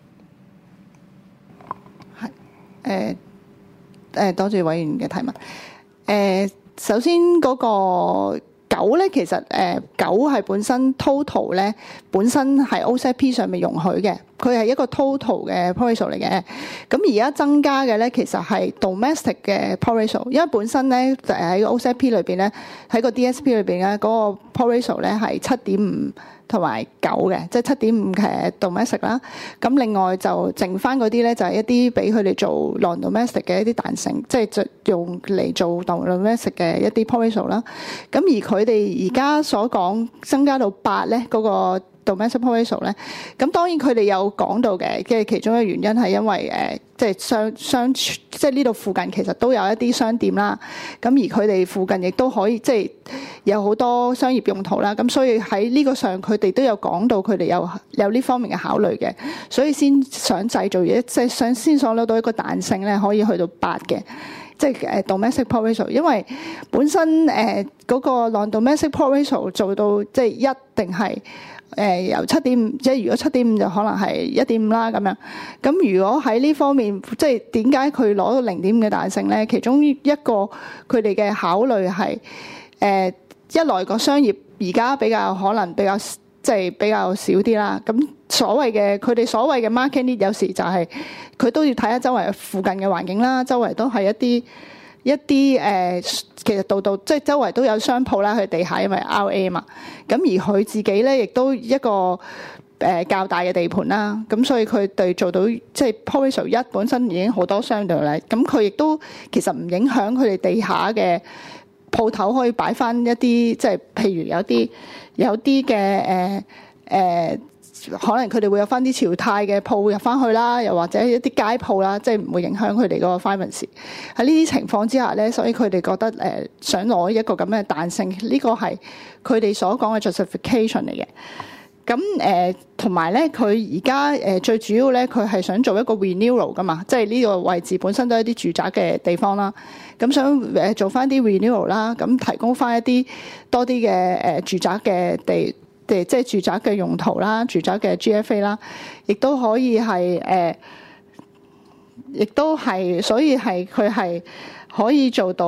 係多謝委員嘅提問。首先嗰個9咧，其實9係本身 total 咧，本身係 OZP 上面容許嘅，佢係一個 total 嘅 proviso 嚟嘅。咁而家增加嘅咧，其實係 domestic 嘅 proviso，因為本身咧喺 OZP 裏邊咧，喺個 DSP 裏邊咧嗰個 proviso 咧係7.5同埋9嘅，即係7.5嘅 domestic 啦。咁另外就剩翻嗰啲咧，就係一啲俾佢哋做 non-domestic 嘅一啲彈性，即係用嚟做 non-domestic 嘅一啲 proviso 啦。咁而佢哋而家所講增加到8咧，嗰個 domestic proviso 咧，咁當然佢哋有講到嘅，其中一個原因係因為即係即係呢度附近其實都有一啲商店啦，咁而佢哋附近亦都可以即係有好多商業用途啦，咁所以喺呢個上佢哋都有講到佢哋有呢方面嘅考慮嘅，所以先想製造嘢，即係先想攞到一個彈性咧，可以去到8嘅。即係domestic proviso， 因為本身嗰個 non-domestic proviso 做到即係一定係由7.5，即係如果7.5就可能係1.5啦咁樣。咁如果喺呢方面，即係點解佢攞到0.5嘅彈性咧？其中一個佢哋嘅考慮係一來個商業而家可能比較即係比較少啲啦。咁佢哋所謂嘅 market need 有時就係佢都要睇下周圍附近嘅環境啦，周圍都係一啲其實度即係周圍都有商鋪啦，佢地下因為 RA 嘛。咁而佢自己咧亦都一個較大嘅地盤啦，咁所以佢哋做到即係 Provincial 1本身已經好多商度啦。咁佢亦都其實唔影響佢哋地下嘅鋪頭可以擺翻一啲即係譬如有啲嘅可能佢哋會有翻啲潮泰嘅鋪入翻去啦，又或者一啲街鋪啦，即係唔會影響佢哋嗰個 vibrancy。喺呢啲情況之下咧，所以佢哋覺得想攞一個咁嘅彈性，呢個係佢哋所講嘅 justification 嚟嘅。咁同埋咧，佢而家最主要咧，佢係想做一個 renewal 噶嘛，即係呢個位置本身都係一啲住宅嘅地方啦。咁想做翻啲 renewal 啦，咁提供翻一啲多啲嘅住宅嘅即係住宅嘅用途啦，住宅嘅 GFA 啦，亦都可以係亦都係，所以係佢係可以做到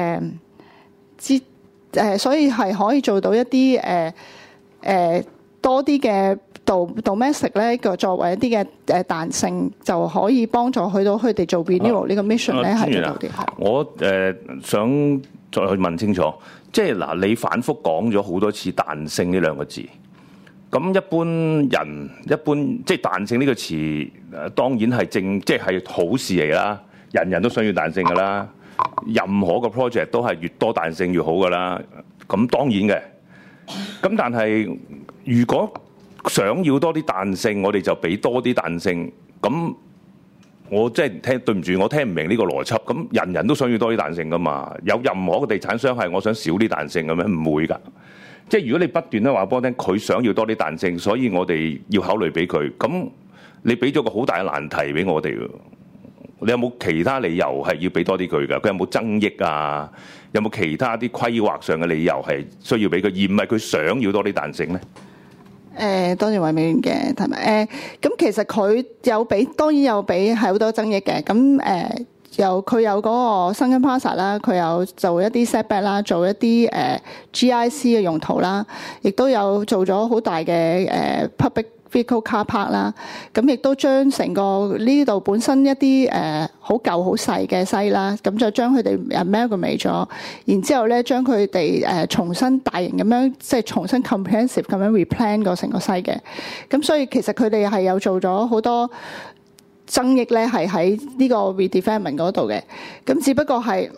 所以係可以做到一啲多啲嘅domestic 咧，個作為一啲嘅彈性，就可以幫助去到佢哋做 renewal 呢個 mission 咧，係做到啲。 我想再去問清楚，即係嗱，你反覆講咗好多次彈性呢兩個字，咁一般即係彈性呢個詞，當然係即係好事嚟啦，人人都想要彈性噶啦，任何個 project 都係越多彈性越好噶啦，咁當然嘅。咁但係如果想要多啲彈性，我哋就俾多啲彈性。咁我即係對唔住，我聽唔明呢個邏輯。咁人人都想要多啲彈性噶嘛？有任何個地產商係我想少啲彈性嘅咩？唔會㗎。即係如果你不斷咧話俾我聽，佢想要多啲彈性，所以我哋要考慮俾佢。咁你俾咗個好大嘅難題俾我哋㗎。你有冇其他理由係要俾多啲佢㗎？佢有冇增益啊？有冇其他啲規劃上嘅理由係需要俾佢，而唔係佢想要多啲彈性咧？ 多謝偉美嘅提問。咁其實佢有俾，當然有俾係好多增益嘅。咁佢有嗰個 Sunken Plaza 啦，佢有做一啲 setback 啦，做一啲GIC 嘅用途啦，亦都有做咗好大嘅public vehicle car park 啦。咁亦都將成個呢度本身一啲好舊好細嘅西啦，咁就將佢哋 amalgamate 咗，然之後咧將佢哋重新大型咁樣即係重新 comprehensive 咁樣 replan 過成個西嘅。咁所以其實佢哋係有做咗好多增益咧，係喺呢個 redevelopment 嗰度嘅。咁只不過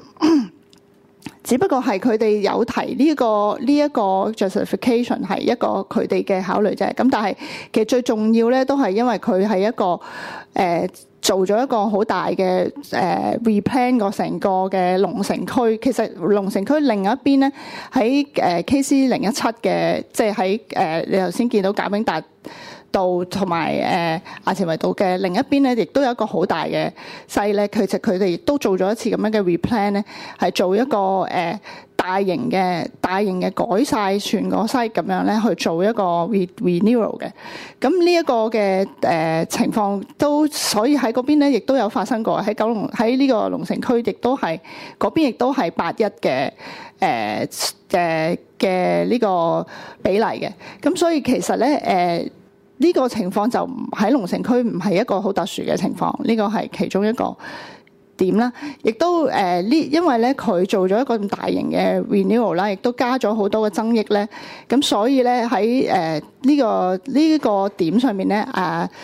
係佢哋有提呢一個 justification 係一個佢哋嘅考慮啫。咁但係其實最重要咧，都係因為佢係一個做咗一個好大嘅replan 個成個嘅龍城區。其實龍城區另一邊咧喺KC 017嘅，即係喺你頭先見到賈炳達道同埋衙前圍道嘅另一邊咧，亦都有一個好大嘅西咧。其實佢哋亦都做咗一次咁樣嘅 replan 咧，係做一個大型嘅改晒全個西咁樣咧，去做一個 renewal 嘅。咁呢一個嘅情況都，所以喺嗰邊咧亦都有發生過。喺九龍喺呢個龍城區亦都係嗰邊亦都係81嘅呢個比例嘅。咁所以其實咧呢個情況就喺龍城區唔係一個好特殊嘅情況，呢個係其中一個點啦。亦都因為咧佢做咗一個咁大型嘅 renewal 啦，亦都加咗好多嘅增益咧。咁所以咧喺呢個點上面咧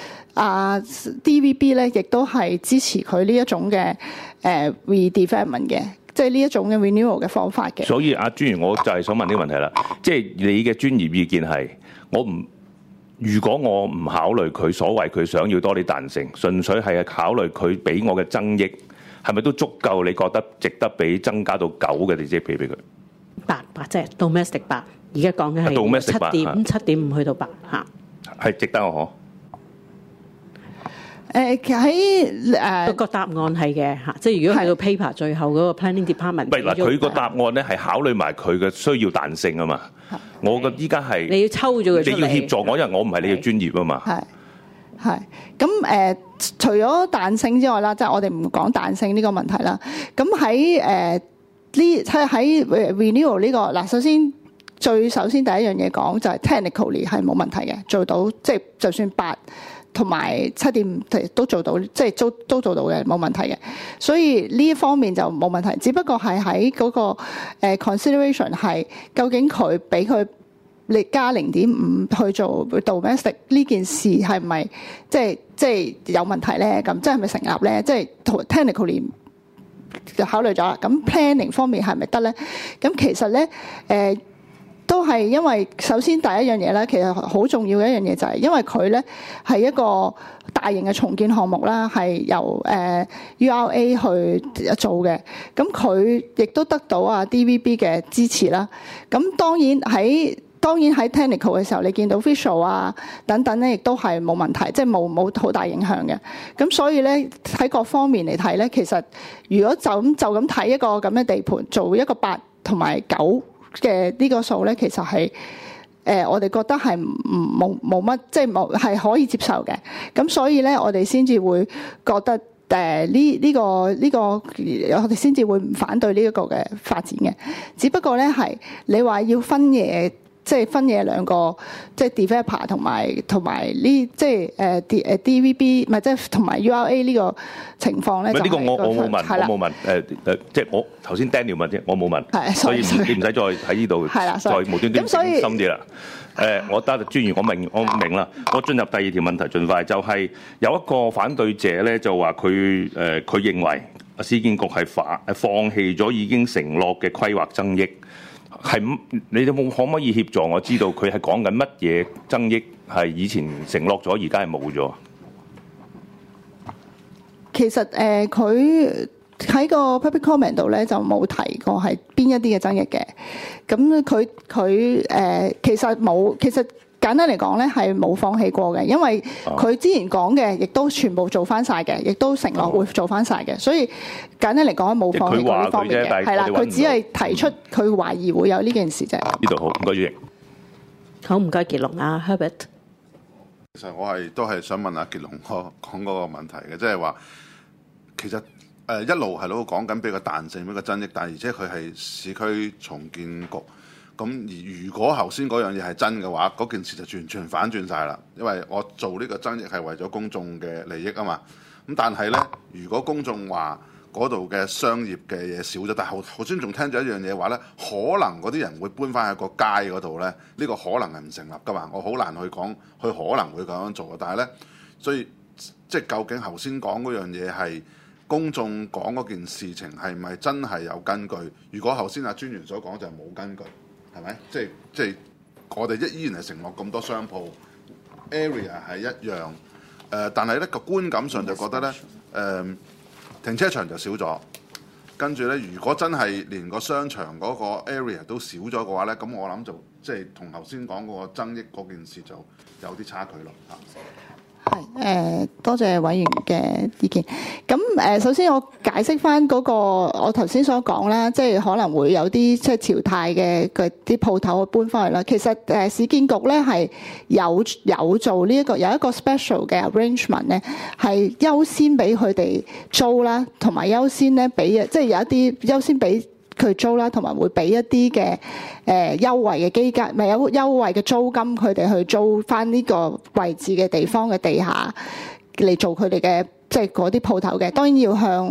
DVB 咧亦都係支持佢呢一種嘅redevelopment 嘅，即係呢一種嘅 renewal 嘅方法嘅。 所以專員，我就係想問呢個問題啦，即係你嘅專業意見係如果我唔考慮佢所謂佢想要多啲彈性，純粹係考慮佢俾我嘅增益，係咪都足夠？你覺得值得俾增加到9嘅地積比俾佢？8 即係 domestic 8，而家講嘅係7.5去到8嚇， 係值得我喺個答案係嘅嚇，即係如果去到 paper 最後嗰個 planning department， 唔係嗱，佢個答案咧係考慮埋佢嘅需要彈性啊嘛。我嘅依家係你要抽咗佢出嚟， 你要協助我，因為我唔係你嘅專業啊嘛。 係咁除咗彈性之外啦，即係我哋唔講彈性呢個問題啦。咁喺renewal 呢個嗱，首先首先第一樣嘢講就係 technically 係冇問題嘅，做到即係就算8同埋7.5都做到，即係都做到嘅，冇問題嘅。所以呢一方面就冇問題，只不過係喺嗰個consideration 係究竟佢俾佢你加0.5去做 domestic 呢件事係咪即係有問題咧？咁即係咪成立咧？即係 technically 就考慮咗啦。咁 planning 方面係咪得咧？咁其實咧都係因為首先第一樣嘢咧，其實好重要嘅一樣嘢就係因為佢咧係一個大型嘅重建項目啦，係由URA 去做嘅。咁佢亦都得到啊 DVB 嘅支持啦。咁當然喺 technical 嘅時候，你見到 visual 啊等等咧，亦都係冇問題，即係冇好大影響嘅。咁所以咧喺各方面嚟睇咧，其實如果就咁睇一個咁嘅地盤，做一個8同埋9嘅呢個數咧，其實係我哋覺得係冇乜，即係可以接受嘅。咁所以咧，我哋先至會覺得呢個我哋先至會唔反對呢一個嘅發展嘅。只不過咧係你話要分嘢。即係分野兩個，即係 developer 同埋呢，即係DVB，唔係即係同埋 URA 呢個情況咧。 呢個我冇問，我冇問即係我頭先 Daniel 問啫，我冇問，所以你唔使再喺呢度再無端端深啲啦。我得專業，我明啦。我進入第二條問題，盡快就係有一個反對者咧，就話佢認為市建局係放棄咗已經承諾嘅規劃增益。你哋可唔可以協助我知道佢係講緊乜嘢增益係以前承諾咗，而家係冇咗？ 其實佢喺個 public comment 度咧就冇提過係邊一啲嘅增益嘅。咁佢其實冇，其實簡單嚟講咧係冇放棄過嘅，因為佢之前講嘅亦都全部做翻晒嘅，亦都承諾會做翻晒嘅，所以簡單嚟講冇放棄過呢方面嘅，係啦，佢只係提出佢懷疑會有呢件事啫。 呢度好，唔該主席。 好，唔該傑龍啊 Herbert。 其實我都係想問阿傑龍講嗰個問題嘅，即係話其實一路係攞講緊俾個彈性俾個增益，但係而且佢係市區重建局。咁而如果頭先嗰樣嘢係真嘅話，嗰件事就完全反轉晒啦。因為我做呢個增益係為咗公眾嘅利益啊嘛。咁但係呢，如果公眾話嗰度嘅商業嘅嘢少咗，但係頭先仲聽咗一樣嘢話呢，可能嗰啲人會搬翻去個街嗰度呢。呢個可能係唔成立噶嘛。我好難去講佢可能會咁樣做嘅。但係呢，所以即係究竟頭先講嗰樣嘢係公眾講嗰件事情係咪真係有根據？如果頭先阿專員所講就係冇根據。係咪？即係我哋依然係承諾咁多商鋪 area 係一樣，但係咧個觀感上就覺得咧，停車場就少咗，跟住咧如果真係連個商場嗰個 area 都少咗嘅話咧，咁我諗就即係同頭先講嗰個增益嗰件事就有啲差距咯嚇。 係多謝委員嘅意見。咁首先我解釋翻嗰個我頭先所講啦，即係可能會有啲即係潮泰嘅啲鋪頭搬翻去啦。其實市建局咧係有做呢一個有一個 special 嘅 arrangement 咧，係優先俾佢哋租啦，同埋優先咧俾即係有一啲優先俾佢租啦，同埋會俾一啲嘅優惠嘅基金，咪有優惠嘅租金，佢哋去租翻呢個位置嘅地方嘅地下嚟做佢哋嘅即係嗰啲鋪頭嘅。當然要向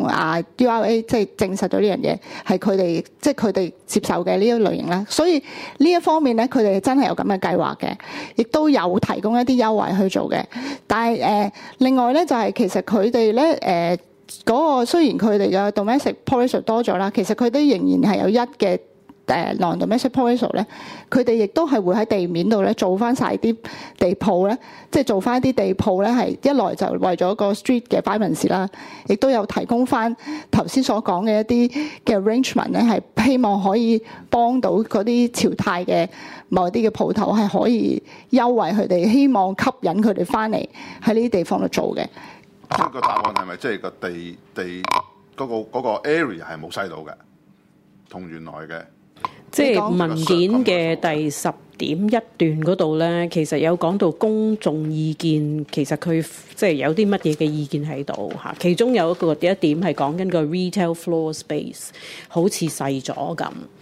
URA 即係證實咗呢樣嘢係佢哋即係佢哋接受嘅呢一類型啦。所以呢一方面咧，佢哋真係有咁嘅計劃嘅，亦都有提供一啲優惠去做嘅。但係另外咧就係其實佢哋咧嗰個雖然佢哋嘅 domestic portion 多咗啦，其實佢哋仍然係有一嘅non-domestic portion 咧，佢哋亦都係會喺地面度咧做翻晒啲地鋪咧，即係做翻啲地鋪咧，係一來就為咗個 street 嘅擺民事啦，亦都有提供翻頭先所講嘅一啲嘅 arrangement 咧，係希望可以幫到嗰啲潮泰嘅某啲嘅鋪頭係可以優惠佢哋，希望吸引佢哋翻嚟喺呢啲地方度做嘅。 呢個答案係咪即係個地嗰個 area 係冇細到嘅，同原來嘅？ 即係文件嘅第10.1段嗰度咧，其實有講到公眾意見，其實佢即係有啲乜嘢嘅意見喺度嚇。其中有一點係講緊個 retail floor space 好似細咗咁。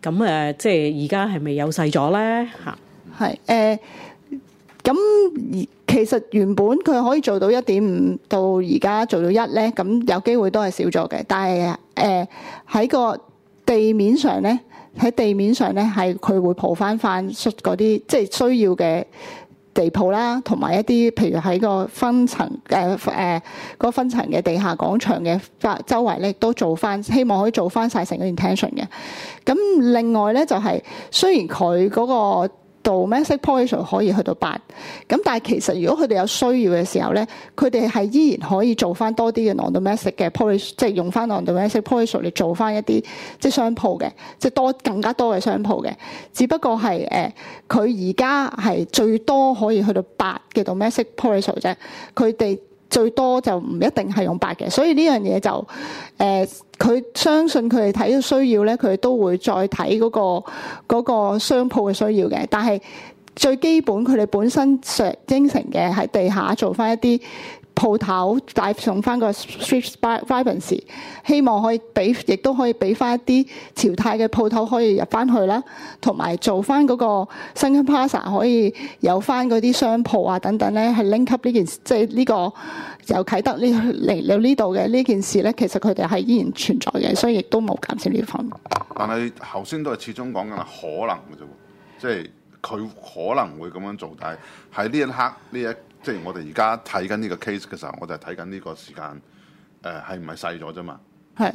咁即係而家係咪有細咗咧？嚇， 係咁其實原本佢可以做到 1.5 到而家做到1咧，咁有機會都係少咗嘅。但係喺個地面上咧，係佢會鋪翻嗰啲即係需要嘅地鋪啦，同埋一啲譬如喺個分層個分層嘅地下廣場嘅周圍咧，都做翻，希望可以做翻晒成個 intention 嘅。咁另外咧就係雖然佢嗰個domestic policy 可以去到8，咁但係其實如果佢哋有需要嘅時候咧，佢哋係依然可以做翻多啲嘅 non-domestic 嘅 policy， 即係用翻 non-domestic policy 嚟做翻一啲即係商鋪嘅，即係更加多嘅商鋪嘅。只不過係佢而家係最多可以去到8嘅 domestic policy 啫，佢哋最多就唔一定係用8嘅，所以呢樣嘢就佢相信佢哋睇到需要咧，佢哋都會再睇嗰個商鋪嘅需要嘅。但係最基本佢哋本身應承嘅喺地下做翻一啲鋪頭，帶送翻個 street vibrancy， 希望可以亦都可以俾翻一啲潮泰嘅鋪頭可以入翻去啦，同埋做翻嗰個 Sunken Plaza 可以有翻嗰啲商鋪啊等等咧，係 link up 呢件事，即係呢個由啟德嚟到呢度嘅呢件事咧，其實佢哋係依然存在嘅，所以亦都冇減少呢方面。 但係頭先都係始終講緊係可能嘅啫喎，即係佢可能會咁樣做，但係喺呢一刻即係我哋而家睇緊呢個 case 嘅時候，我就係睇緊呢個時間係唔係細咗啫嘛？係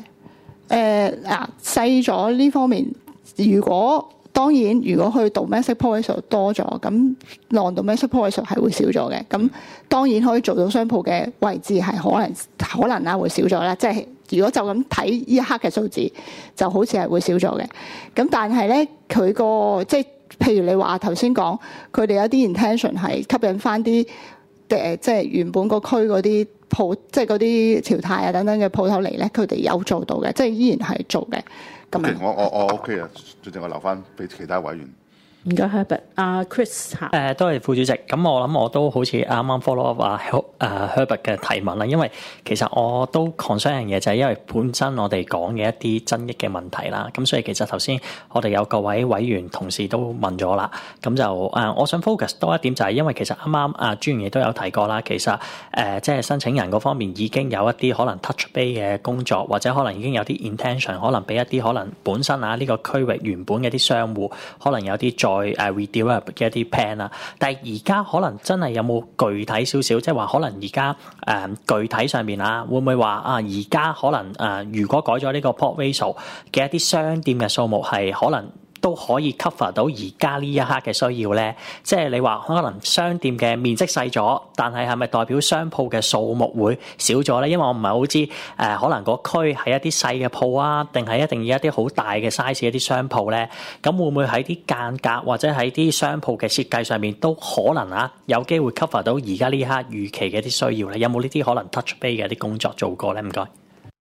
細咗呢方面，當然如果去 domestic policy 多咗，咁 non-domestic policy 係會少咗嘅。咁當然可以做到商鋪嘅位置係可能啦會少咗啦。即係如果就咁睇呢一刻嘅數字，就好似係會少咗嘅。咁但係咧，佢個即係譬如你話頭先講，佢哋有啲 intention 係吸引翻啲即係原本個區嗰啲鋪，即係嗰啲潮泰啊等等嘅鋪頭嚟咧，佢哋有做到嘅，即係依然係做嘅。咁樣我 OK 啊，最正我留翻俾其他委員。 唔該 Herbert， Chris 嚇。 多謝副主席。咁我諗我都好似啱啱 follow up Herbert 嘅提問啦，因為其實我都 concern 樣嘢就係因為本身我哋講嘅一啲爭議嘅問題啦，咁所以其實頭先我哋有各位委員同事都問咗啦，咁就我想 focus 多一點就係因為其實啱啱專員亦都有提過啦，其實即係申請人嗰方面已經有一啲可能 touch base 嘅工作，或者可能已經有啲 intention， 可能俾一啲可能本身呢個區域原本嘅啲商戶可能有啲redevelop 嘅一啲 plan 啦，但係而家可能真係有冇具體少少，即係話可能而家具體上面啊，會唔會話而家可能如果改咗呢個 plot ratio 嘅一啲商店嘅數目係可能都可以 cover 到而家呢一刻嘅需要咧？即係你話可能商店嘅面積細咗，但係係咪代表商鋪嘅數目會少咗咧？因為我唔係好知可能個區係一啲細嘅鋪啊，定係一定要一啲好大嘅 size 一啲商鋪咧？咁會唔會喺啲間隔或者喺啲商鋪嘅設計上面都可能有機會 cover 到而家呢一刻預期嘅一啲需要咧？有冇呢啲可能 touch base 嘅一啲工作做過咧？唔該。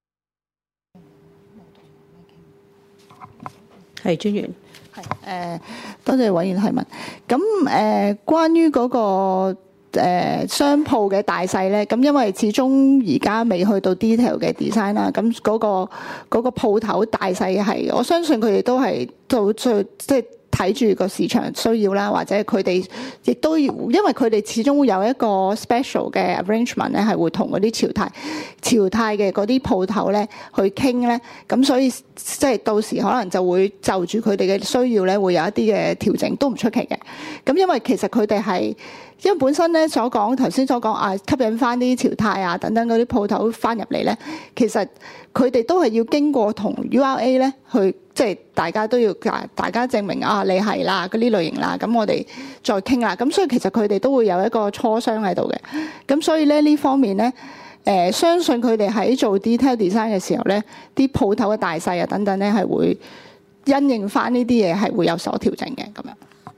係專員。 多謝委員提問。咁關於嗰個商鋪嘅大細咧，咁因為始終而家未去到 detail 嘅 design 啦，咁嗰個鋪頭大細係，我相信佢哋都係做即係睇住個市場需要啦，或者佢哋亦都要，因為佢哋始終會有一個 special 嘅 arrangement 咧，係會同嗰啲潮泰嘅嗰啲鋪頭咧去傾咧，咁所以即係到時可能就會就住佢哋嘅需要咧，會有一啲嘅調整，都唔出奇嘅。咁因為其實佢哋係因為本身咧頭先所講吸引翻啲潮泰啊等等嗰啲鋪頭翻入嚟咧，其實佢哋都係要經過同 URA 咧去，即係大家都要大家證明你係啦嗰啲類型啦，咁我哋再傾啦。咁所以其實佢哋都會有一個磋商喺度嘅。咁所以咧呢方面咧，相信佢哋喺做 detail design 嘅時候咧，啲鋪頭嘅大細啊等等咧係會因應翻呢啲嘢係會有所調整嘅咁樣。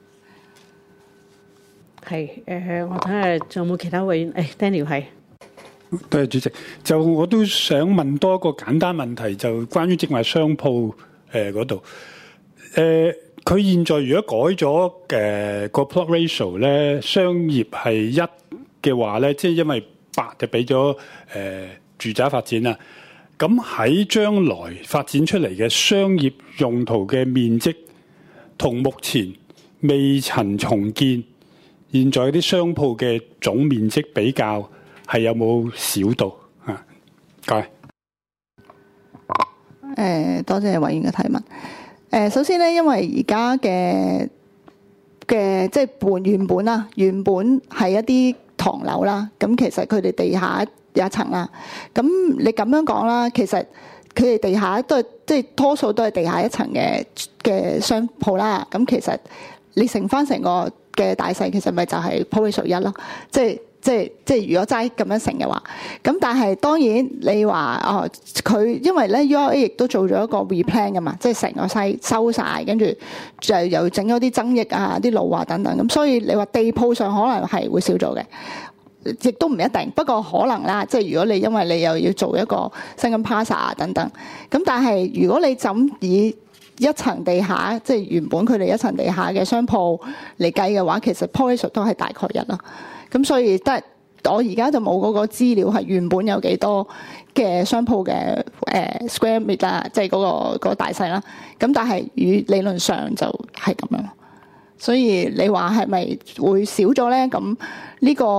係我睇下仲有冇其他位員？Daniel 係。 多謝主席。就我都想問多一個簡單問題，就關於正話商鋪嗰度。佢現在如果改咗個 plot ratio 咧，商業係1嘅話咧，即係因為8就俾咗住宅發展啦。 咁喺將來發展出嚟嘅商業用途嘅面積，同目前未曾重建現在啲商鋪嘅總面積比較，係有冇少到啊？唔該。 多謝委員嘅提問。首先咧，因為而家嘅即係原本係一啲唐樓啦，咁其實佢哋地下有一層啦。咁你咁樣講啦，其實佢哋地下都係即係多數都係地下一層嘅商鋪啦。咁其實你乘翻成個嘅大細，其實咪就係 plot ratio 1咯。即係如果齋咁樣乘嘅話，咁但係當然你話佢因為咧 URA 亦都做咗一個 replan 㗎嘛，即係成個西收晒，跟住就又整咗啲增益啊、啲路啊等等，咁所以你話地鋪上可能係會少咗嘅，亦都唔一定，不過可能啦。即係如果你因為你又要做一個新嘅 plaza 啊等等，咁但係如果你怎以一層地下即係原本佢哋一層地下嘅商鋪嚟計嘅話，其實 plot ratio 都係大概1啦。咁所以我而家就冇嗰個資料係原本有幾多嘅商鋪嘅square meter 啦，即係嗰個大細啦。咁但係理論上就係咁樣。所以你話係咪會少咗咧？咁呢個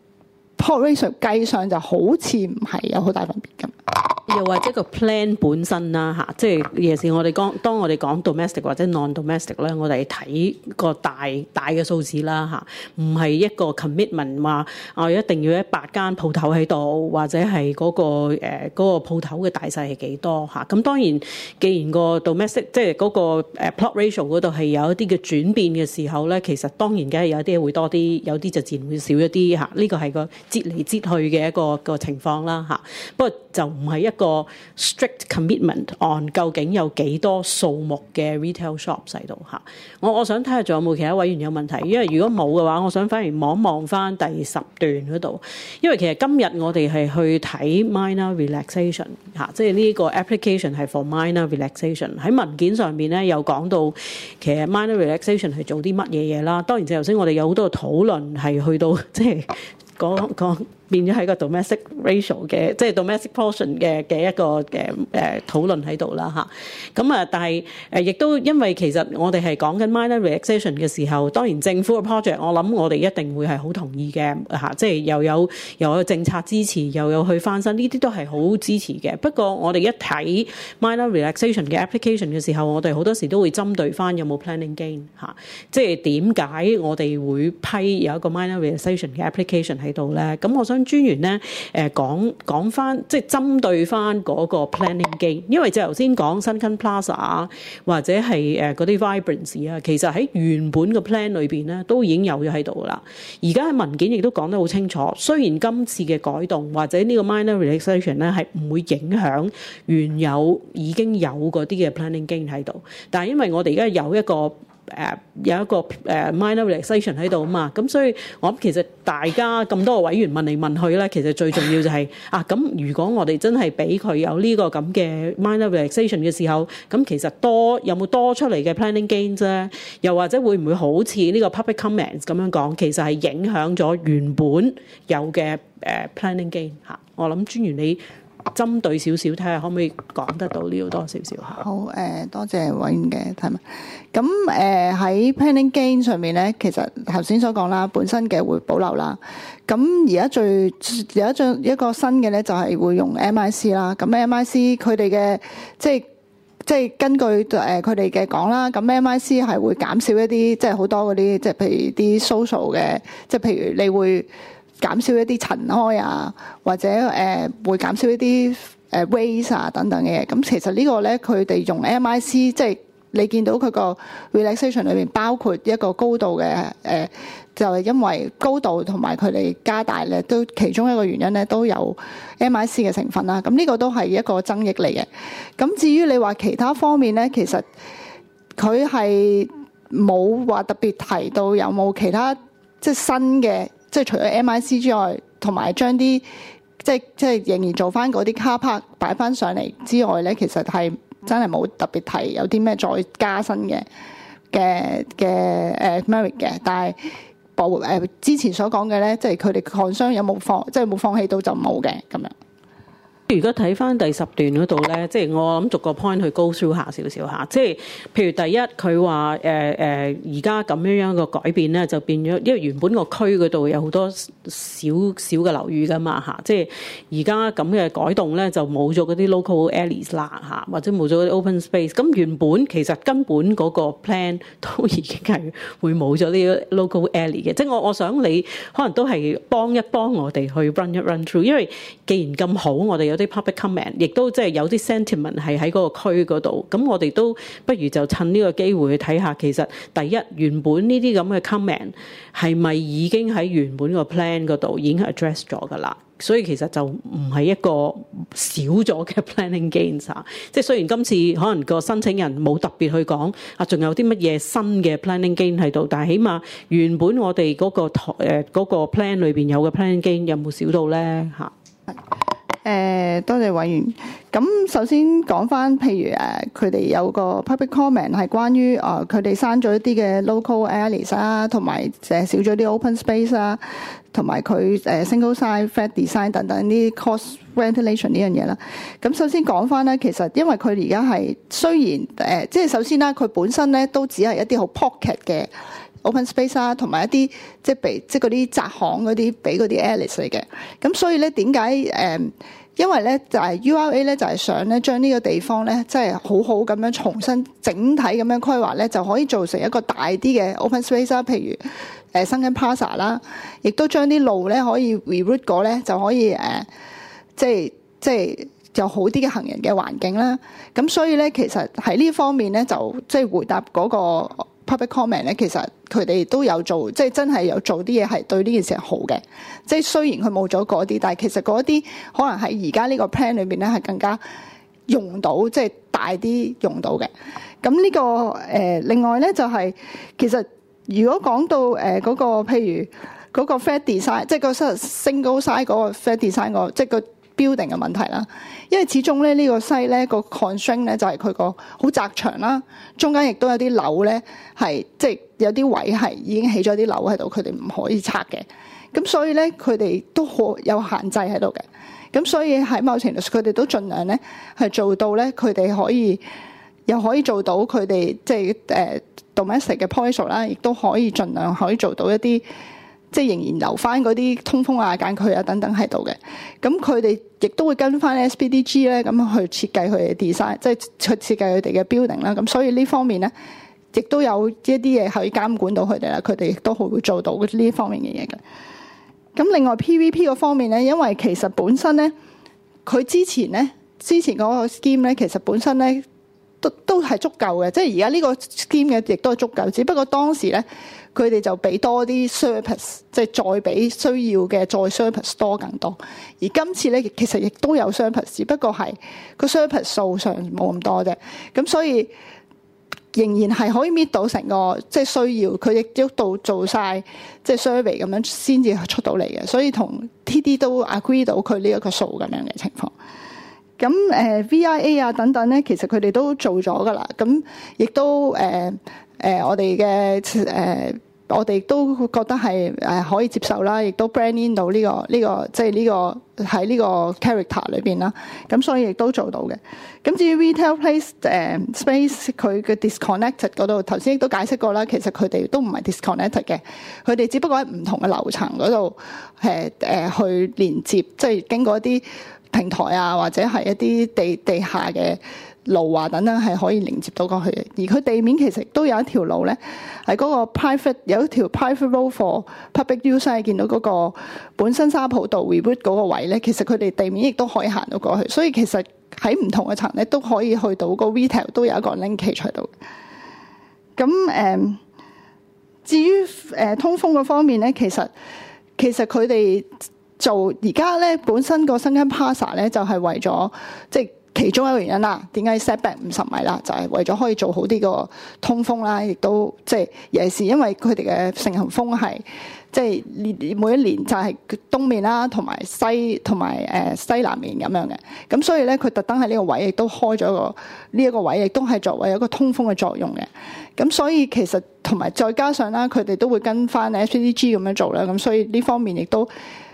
plot ratio 計上就好似唔係有好大分別咁。 又或者個 plan 本身啦嚇，即係尤其是我哋當我哋講 domestic 或者 non-domestic 咧，我哋睇個大嘅數字啦嚇，唔係一個 commitment 話我一定要100間鋪頭喺度，或者係嗰個鋪頭嘅大細係幾多嚇。咁當然，既然個 domestic 即係嗰個plot ratio 嗰度係有一啲嘅轉變嘅時候咧，其實當然梗係有啲會多啲，有啲就自然會少一啲嚇。呢個係個擠嚟擠去嘅一個情況啦嚇。不過就唔係一個 strict commitment on 究竟有幾多數目嘅 retail shops 喺度嚇。我想睇下仲有冇其他委員有問題，因為如果冇嘅話，我想反而望翻第10段嗰度，因為其實今日我哋係去睇 minor relaxation 嚇，即係呢個 application 係 for minor relaxation。喺文件上面咧有講到其實 minor relaxation 係做啲乜嘢嘢啦。當然就頭先我哋有好多討論係去到即係講變咗喺個 domestic ratio 嘅，即係 domestic portion 嘅一個討論喺度啦嚇。咁但係亦都因為其實我哋係講緊 minor relaxation 嘅時候，當然政府嘅 project 我諗我哋一定會係好同意嘅嚇，即係又有政策支持，又有去翻新，呢啲都係好支持嘅。不過我哋一睇 minor relaxation 嘅 application 嘅時候，我哋好多時都會針對翻有冇 planning gain 嚇，即係點解我哋會批有一個 minor relaxation 嘅 application 喺度咧？咁我想專員咧講翻，即係針對翻嗰個 planning gain，因為就頭先講 Sunken Plaza 啊，或者係嗰啲 vibrancy 啊，其實喺原本嘅 plan 裏邊咧都已經有咗喺度啦。而家喺文件亦都講得好清楚，雖然今次嘅改動或者呢個 minor relaxation 咧係唔會影響原有已經有嗰啲嘅 planning gain 喺度，但係因為我哋而家有一個minor relaxation 喺度啊嘛，咁所以我諗其實大家咁多個委員問嚟問去咧，其實最重要就係咁如果我哋真係俾佢有呢個咁嘅 minor relaxation 嘅時候，咁其實有冇多出嚟嘅 planning gains 咧？又或者會唔會好似呢個 public comments 咁樣講，其實係影響咗原本有嘅planning gain 嚇？我諗專員你針對少少睇下可唔可以講得到呢度多少少嚇？ 好，多謝委員嘅提問。咁喺 planning gain 上面咧，其實頭先所講啦，本身嘅會保留啦。咁而家有一個新嘅咧，就係會用 MIC 啦。咁 MIC 佢哋嘅即係根據佢哋嘅講啦，咁 MIC 係會減少一啲即係好多嗰啲即係譬如啲 social 嘅，即係譬如你會減少一啲塵埃啊，或者會減少一啲waste 啊等等嘅嘢。咁其實呢個咧，佢哋用 MIC 即係你見到佢個 relaxation 裏面包括一個高度嘅就係因為高度同埋佢哋加大咧，都其中一個原因咧都有 MIC 嘅成分啦。咁呢個都係一個增益嚟嘅。咁至於你話其他方面咧，其實佢係冇話特別提到有冇其他即係新嘅。即係除咗 MIC 之外，同埋將啲即係仍然做翻嗰啲 car park 擺翻上嚟之外咧，其實係真係冇特別提有啲咩再加新嘅merit 嘅。但係之前所講嘅咧，即係佢哋 concern 有冇放棄到就冇嘅咁樣。 如果睇翻第10段嗰度咧，即係我諗逐個 point 去 go through 下少少嚇。即係譬如第一，佢話而家咁樣個改變咧，就變咗，因為原本個區嗰度有好多小嘅樓宇噶嘛嚇。即係而家咁嘅改動咧，就冇咗嗰啲 local alleys 啦嚇，或者冇咗嗰啲 open space。咁原本其實根本嗰個 plan 都已經係會冇咗呢個 local alley 嘅。即係我想你可能都係幫一幫我哋去 run through， 因為既然咁好，我哋有啲 public comment， 亦都即係有啲 sentiment 係喺嗰個區嗰度，咁我哋都不如就趁呢個機會去睇下，其實第一原本呢啲咁嘅 comment 係咪已經喺原本個 plan 嗰度已經 address 咗㗎啦？所以其實就唔係一個少咗嘅 planning gains 啊！即係雖然今次可能個申請人冇特別去講啊，仲有啲乜嘢新嘅 planning gain 喺度，但係起碼原本我哋嗰個plan 裏邊有嘅 planning gain 有冇少到咧嚇？ 多謝委員。咁首先講翻，譬如佢哋有個 public comment 係關於佢哋刪咗一啲嘅 local alleys 啦，同埋少咗啲 open space 啦，同埋佢single side flat design 等等啲 cost ventilation 呢樣嘢啦。咁首先講翻咧，其實因為佢而家係雖然即係首先啦，佢本身咧都只係一啲好 pocket 嘅 open space 啦，同埋一啲即係嗰啲窄巷嗰啲俾嗰啲 alleys 嚟嘅。咁所以咧點解因為咧就係 URA 咧就係想咧將呢個地方咧即係好好咁樣重新整體咁樣規劃咧，就可以做成一個大啲嘅 open space 啦。譬如Sunken Plaza 啦，亦都將啲路咧可以 reroute 過咧，就可以即係有好啲嘅行人嘅環境啦。咁所以咧其實喺呢方面咧就即係回答嗰個 public comment 咧，其實佢哋都有做，即係真係有做啲嘢係對呢件事係好嘅。即係雖然佢冇咗嗰啲，但係其實嗰啲可能喺而家呢個 plan 裏邊咧係更加用到，即係大啲用到嘅。咁呢個另外咧就係其實如果講到嗰個譬如嗰個 flat design， 即係個 single side 嗰個 flat design 個即係個 building 嘅問題啦，因為始終咧呢個 site 咧個 constraint 咧就係佢個好窄長啦，中間亦都有啲樓咧係即係有啲位係已經起咗啲樓喺度，佢哋唔可以拆嘅。咁所以咧佢哋都好有限制喺度嘅。咁所以喺某程度上佢哋都盡量咧係做到咧，佢哋又可以做到佢哋即係domestic 嘅 policy 啦，亦都可以盡量可以做到一啲。即係仍然留翻嗰啲通風啊、間距啊等等喺度嘅，咁佢哋亦都會跟翻 SPDG 咧咁去設計佢嘅 design， 即係去設計佢哋嘅 building 啦。咁所以呢方面咧，亦都有一啲嘢可以監管到佢哋啦。佢哋亦都好會做到呢方面嘅嘢嘅。咁另外 PVP 嗰方面咧，因為其實本身咧，佢之前嗰個 scheme 咧，其實本身咧都係足夠嘅，即係而家呢個 scheme 嘅亦都係足夠，只不過當時咧。佢哋就俾多啲 surplus， 即係再俾需要嘅再 surplus 多更多。而今次咧，其實亦都有 surplus， 只不過係個 surplus 數上冇咁多啫。咁所以仍然係可以 meet 到成個即係需要。佢亦都做晒即係 survey 咁樣先至出到嚟嘅。所以同 TD 都 agree 到佢呢一個數咁樣嘅情況。咁VIA 啊等等咧，其實佢哋都做咗噶啦。咁亦都我哋都覺得係可以接受啦，亦都 brand in 到呢個即係呢個喺呢個 character 裏邊啦。咁所以亦都做到嘅。咁至於 retail place space 佢嘅 disconnected 嗰度，頭先亦都解釋過啦。其實佢哋都唔係 disconnected 嘅，佢哋只不過喺唔同嘅樓層嗰度去連接，即係經過一啲平台啊，或者係一啲地下嘅路啊等等係可以連接到過去嘅。而佢地面其實都有一條路咧，係嗰個 private 有一條 private road for public use， 見到嗰個本身沙浦道 reboot 嗰個位咧，其實佢哋地面亦都可以行到過去，所以其實喺唔同嘅層咧都可以去到個 retail 都有一個 linkage 喺度。咁至於通風嗰方面咧，其實佢哋做而家咧本身個Sunken Plaza咧就係為咗即係。其中一個原因啦，點解 setback 50米啦？就係為咗可以做好啲個通風啦，亦都即係尤其是因為佢哋嘅盛行風係即係每一年就係東面啦，同埋西南面咁樣嘅。咁所以咧，佢特登喺呢個位亦都開咗呢一個位，亦都係作為一個通風嘅作用嘅。咁所以其實同埋再加上啦，佢哋都會跟翻 SPDG 咁樣做啦。咁所以呢方面亦都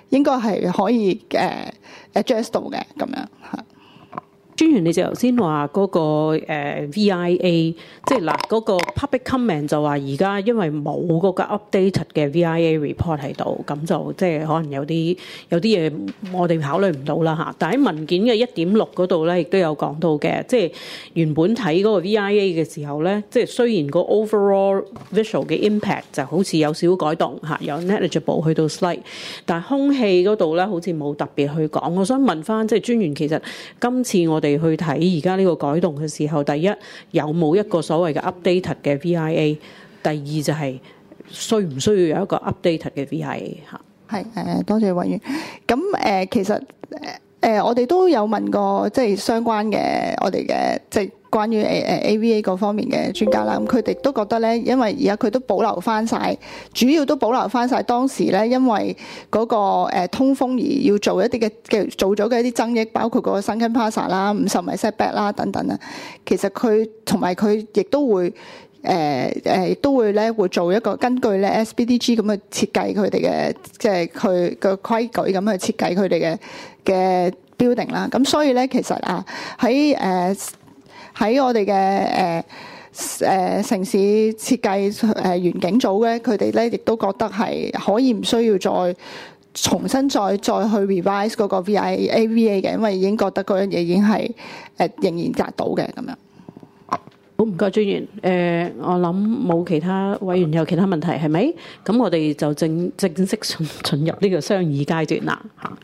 應該係可以adjust 到嘅咁樣嚇。 專員，你就頭先話嗰個VIA，即係嗱嗰個 public comment 就話而家因為冇嗰個 updated 嘅 VIA report 喺度，咁就即係可能有啲嘢我哋考慮唔到啦嚇。但喺文件嘅 1.6 嗰度咧，亦都有講到嘅，即係原本睇嗰個 VIA 嘅時候咧，即係雖然個 overall visual 嘅 impact 就好似有少少改動嚇，由 negligible 去到 slight， 但係空氣嗰度咧好似冇特別去講。我想問翻即係專員，其實今次我哋去睇而家呢個改動嘅時候，第一有冇一個所謂嘅 updated 嘅 VIA？ 第二就係需唔需要有一個 updated 嘅 VIA 嚇？ 係多謝委員。咁其實我哋都有問過即係相關嘅我哋嘅即係關於AVA 嗰方面嘅專家啦。咁佢哋都覺得咧，因為而家佢都保留翻晒，主要都保留翻晒當時咧，因為嗰個通風而要做一啲嘅做咗嘅一啲增益，包括嗰個 sunken plaza 啦、50米 setback 啦等等啊。其實佢同埋佢亦都會亦都會咧會做一個根據咧 SBDG 咁去設計佢哋嘅即係佢嘅規矩咁去設計佢哋嘅 building 啦。咁所以咧其實啊喺我哋嘅城市設計園景組咧，佢哋咧亦都覺得係可以唔需要再重新再去 revise 嗰個 AVA 嘅，因為已經覺得嗰樣嘢已經係仍然達到嘅咁樣。 好，唔該專員。我諗冇其他委員有其他問題係咪？咁我哋就正式進入呢個商議階段啦嚇。